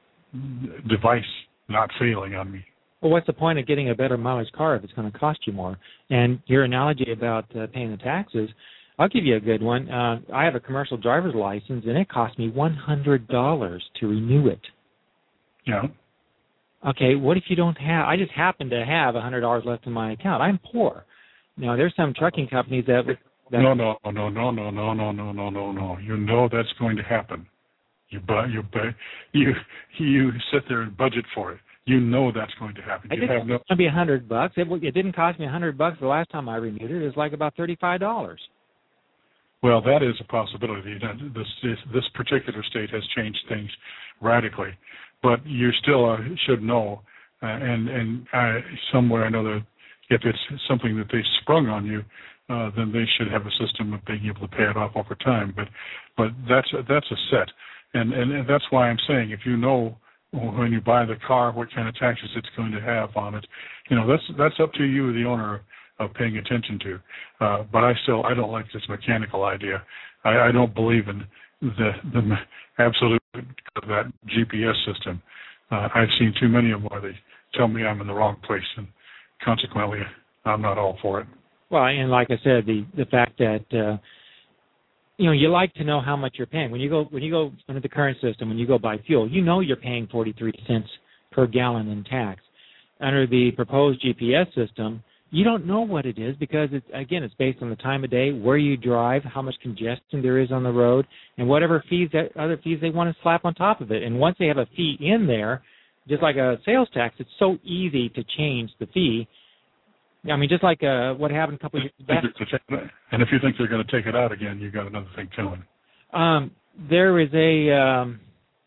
device not failing on me. Well, what's the point of getting a better mileage car if it's going to cost you more? And your analogy about uh, paying the taxes, I'll give you a good one. Uh, I have a commercial driver's license, and it cost me one hundred dollars to renew it. Yeah. Okay, what if you don't have? I just happen to have a hundred dollars left in my account. I'm poor. Now, there's some trucking companies that. that no, no, no, no, no, no, no, no, no, no, no. You know that's going to happen. You buy, you buy, you you sit there and budget for it. You know that's going to happen. I You didn't have it's no. going to be a hundred bucks. It, it didn't cost me a hundred bucks the last time I renewed it. It was like about thirty-five dollars. Well, that is a possibility. This this, this particular state has changed things radically, but you still uh, should know. Uh, and and uh, somewhere I know that if it's something that they sprung on you, uh, then they should have a system of being able to pay it off over time. But but that's a, that's a set, and, and and that's why I'm saying if you know when you buy the car what kind of taxes it's going to have on it, you know that's that's up to you, the owner, of paying attention to. Uh, but I still I don't like this mechanical idea. I, I don't believe in the the absolute of that G P S system. Uh, I've seen too many of them where they tell me I'm in the wrong place, and consequently, I'm not all for it. Well, and like I said, the the fact that uh, you know you like to know how much you're paying when you go when you go under the current system when you go buy fuel, you know you're paying forty-three cents per gallon in tax. Under the proposed G P S system, you don't know what it is because it's again it's based on the time of day, where you drive, how much congestion there is on the road, and whatever fees that other fees they want to slap on top of it. And once they have a fee in there, just like a sales tax, it's so easy to change the fee. I mean, just like uh, what happened a couple of years back. And if you think they're going to take it out again, you've got another thing coming. Um, there is a, um,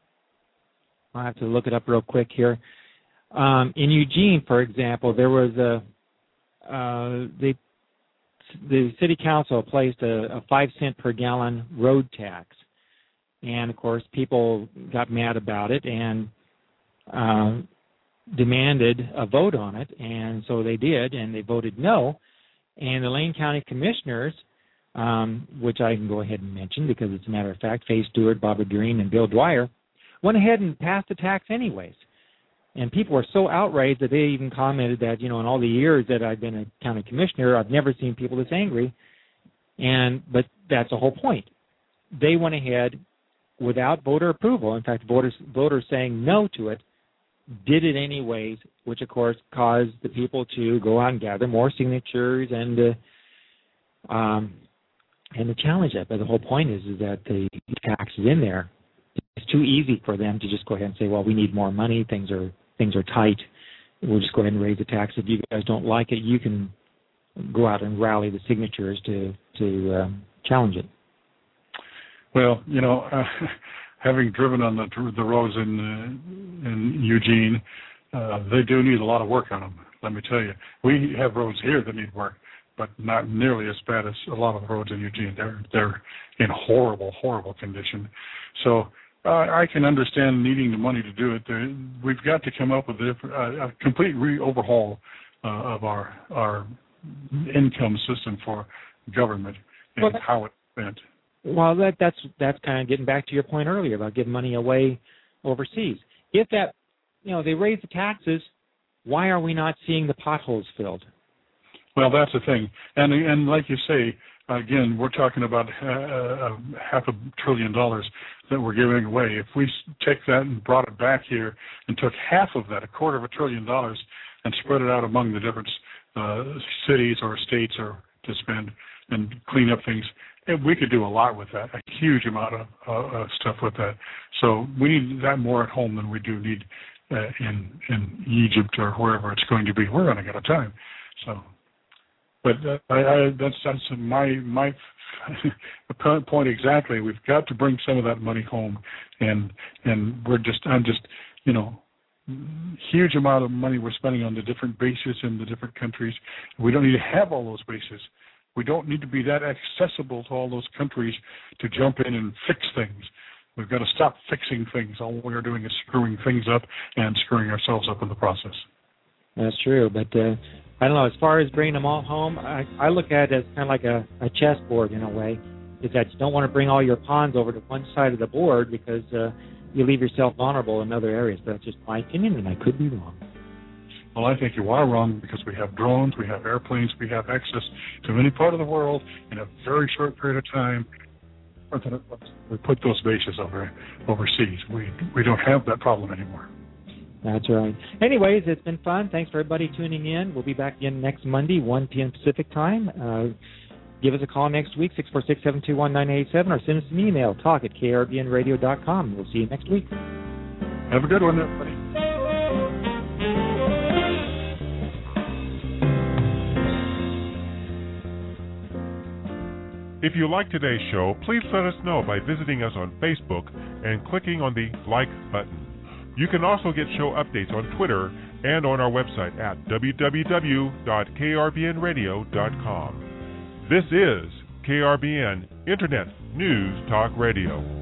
I'll have to look it up real quick here. Um, in Eugene, for example, there was a, uh, the, the city council placed a, a five cent per gallon road tax. And, of course, people got mad about it and uh, demanded a vote on it, and so they did, and they voted no. And the Lane County Commissioners, um, which I can go ahead and mention because it's a matter of fact, Faye Stewart, Barbara Green, and Bill Dwyer, went ahead and passed the tax anyways. And people were so outraged that they even commented that, you know, in all the years that I've been a county commissioner, I've never seen people this angry. And but that's the whole point. They went ahead without voter approval. In fact, voters voters saying no to it, did it anyways, which of course caused the people to go out and gather more signatures and uh, um, and to challenge that. But the whole point is is that the tax is in there. It's too easy for them to just go ahead and say, well, we need more money. Things are things are tight. We'll just go ahead and raise the tax. If you guys don't like it, you can go out and rally the signatures to to um, challenge it. Well, you know, uh, having driven on the the roads in uh, in Eugene, uh, they do need a lot of work on them. Let me tell you, we have roads here that need work, but not nearly as bad as a lot of the roads in Eugene. They're they're in horrible, horrible condition. So uh, I can understand needing the money to do it. There, we've got to come up with a, uh, a complete re-overhaul uh, of our our income system for government and well, how it's spent. Well, that, that's that's kind of getting back to your point earlier about giving money away overseas. If that, you know, they raise the taxes, why are we not seeing the potholes filled? Well, that's the thing. And and like you say, again, we're talking about uh, half a trillion dollars that we're giving away. If we take that and brought it back here and took half of that, a quarter of a trillion dollars, and spread it out among the different uh, cities or states or to spend and clean up things, we could do a lot with that, a huge amount of uh, stuff with that. So we need that more at home than we do need uh, in in Egypt or wherever it's going to be. We're running out of time. So, but uh, I, I, that's that's my my point exactly. We've got to bring some of that money home, and and we're just I'm just you know. huge amount of money we're spending on the different bases in the different countries. We don't need to have all those bases. We don't need to be that accessible to all those countries to jump in and fix things. We've got to stop fixing things. All we're doing is screwing things up and screwing ourselves up in the process. That's true, but uh, I don't know. As far as bringing them all home, I, I look at it as kind of like a, a chessboard in a way. Is that you don't want to bring all your pawns over to one side of the board because uh, you leave yourself vulnerable in other areas. That's just my opinion, and I could be wrong. Well, I think you are wrong because we have drones, we have airplanes, we have access to any part of the world in a very short period of time. We put those bases over overseas. We we don't have that problem anymore. That's right. Anyways, it's been fun. Thanks for everybody tuning in. We'll be back again next Monday, one p.m. Pacific time. Uh, give us a call next week, six four six, seven two one, nine eight seven, or send us an email, talk at k r b n radio dot com. We'll see you next week. Have a good one, everybody. If you like today's show, please let us know by visiting us on Facebook and clicking on the like button. You can also get show updates on Twitter and on our website at w w w dot k r b n radio dot com. This is K R B N Internet News Talk Radio.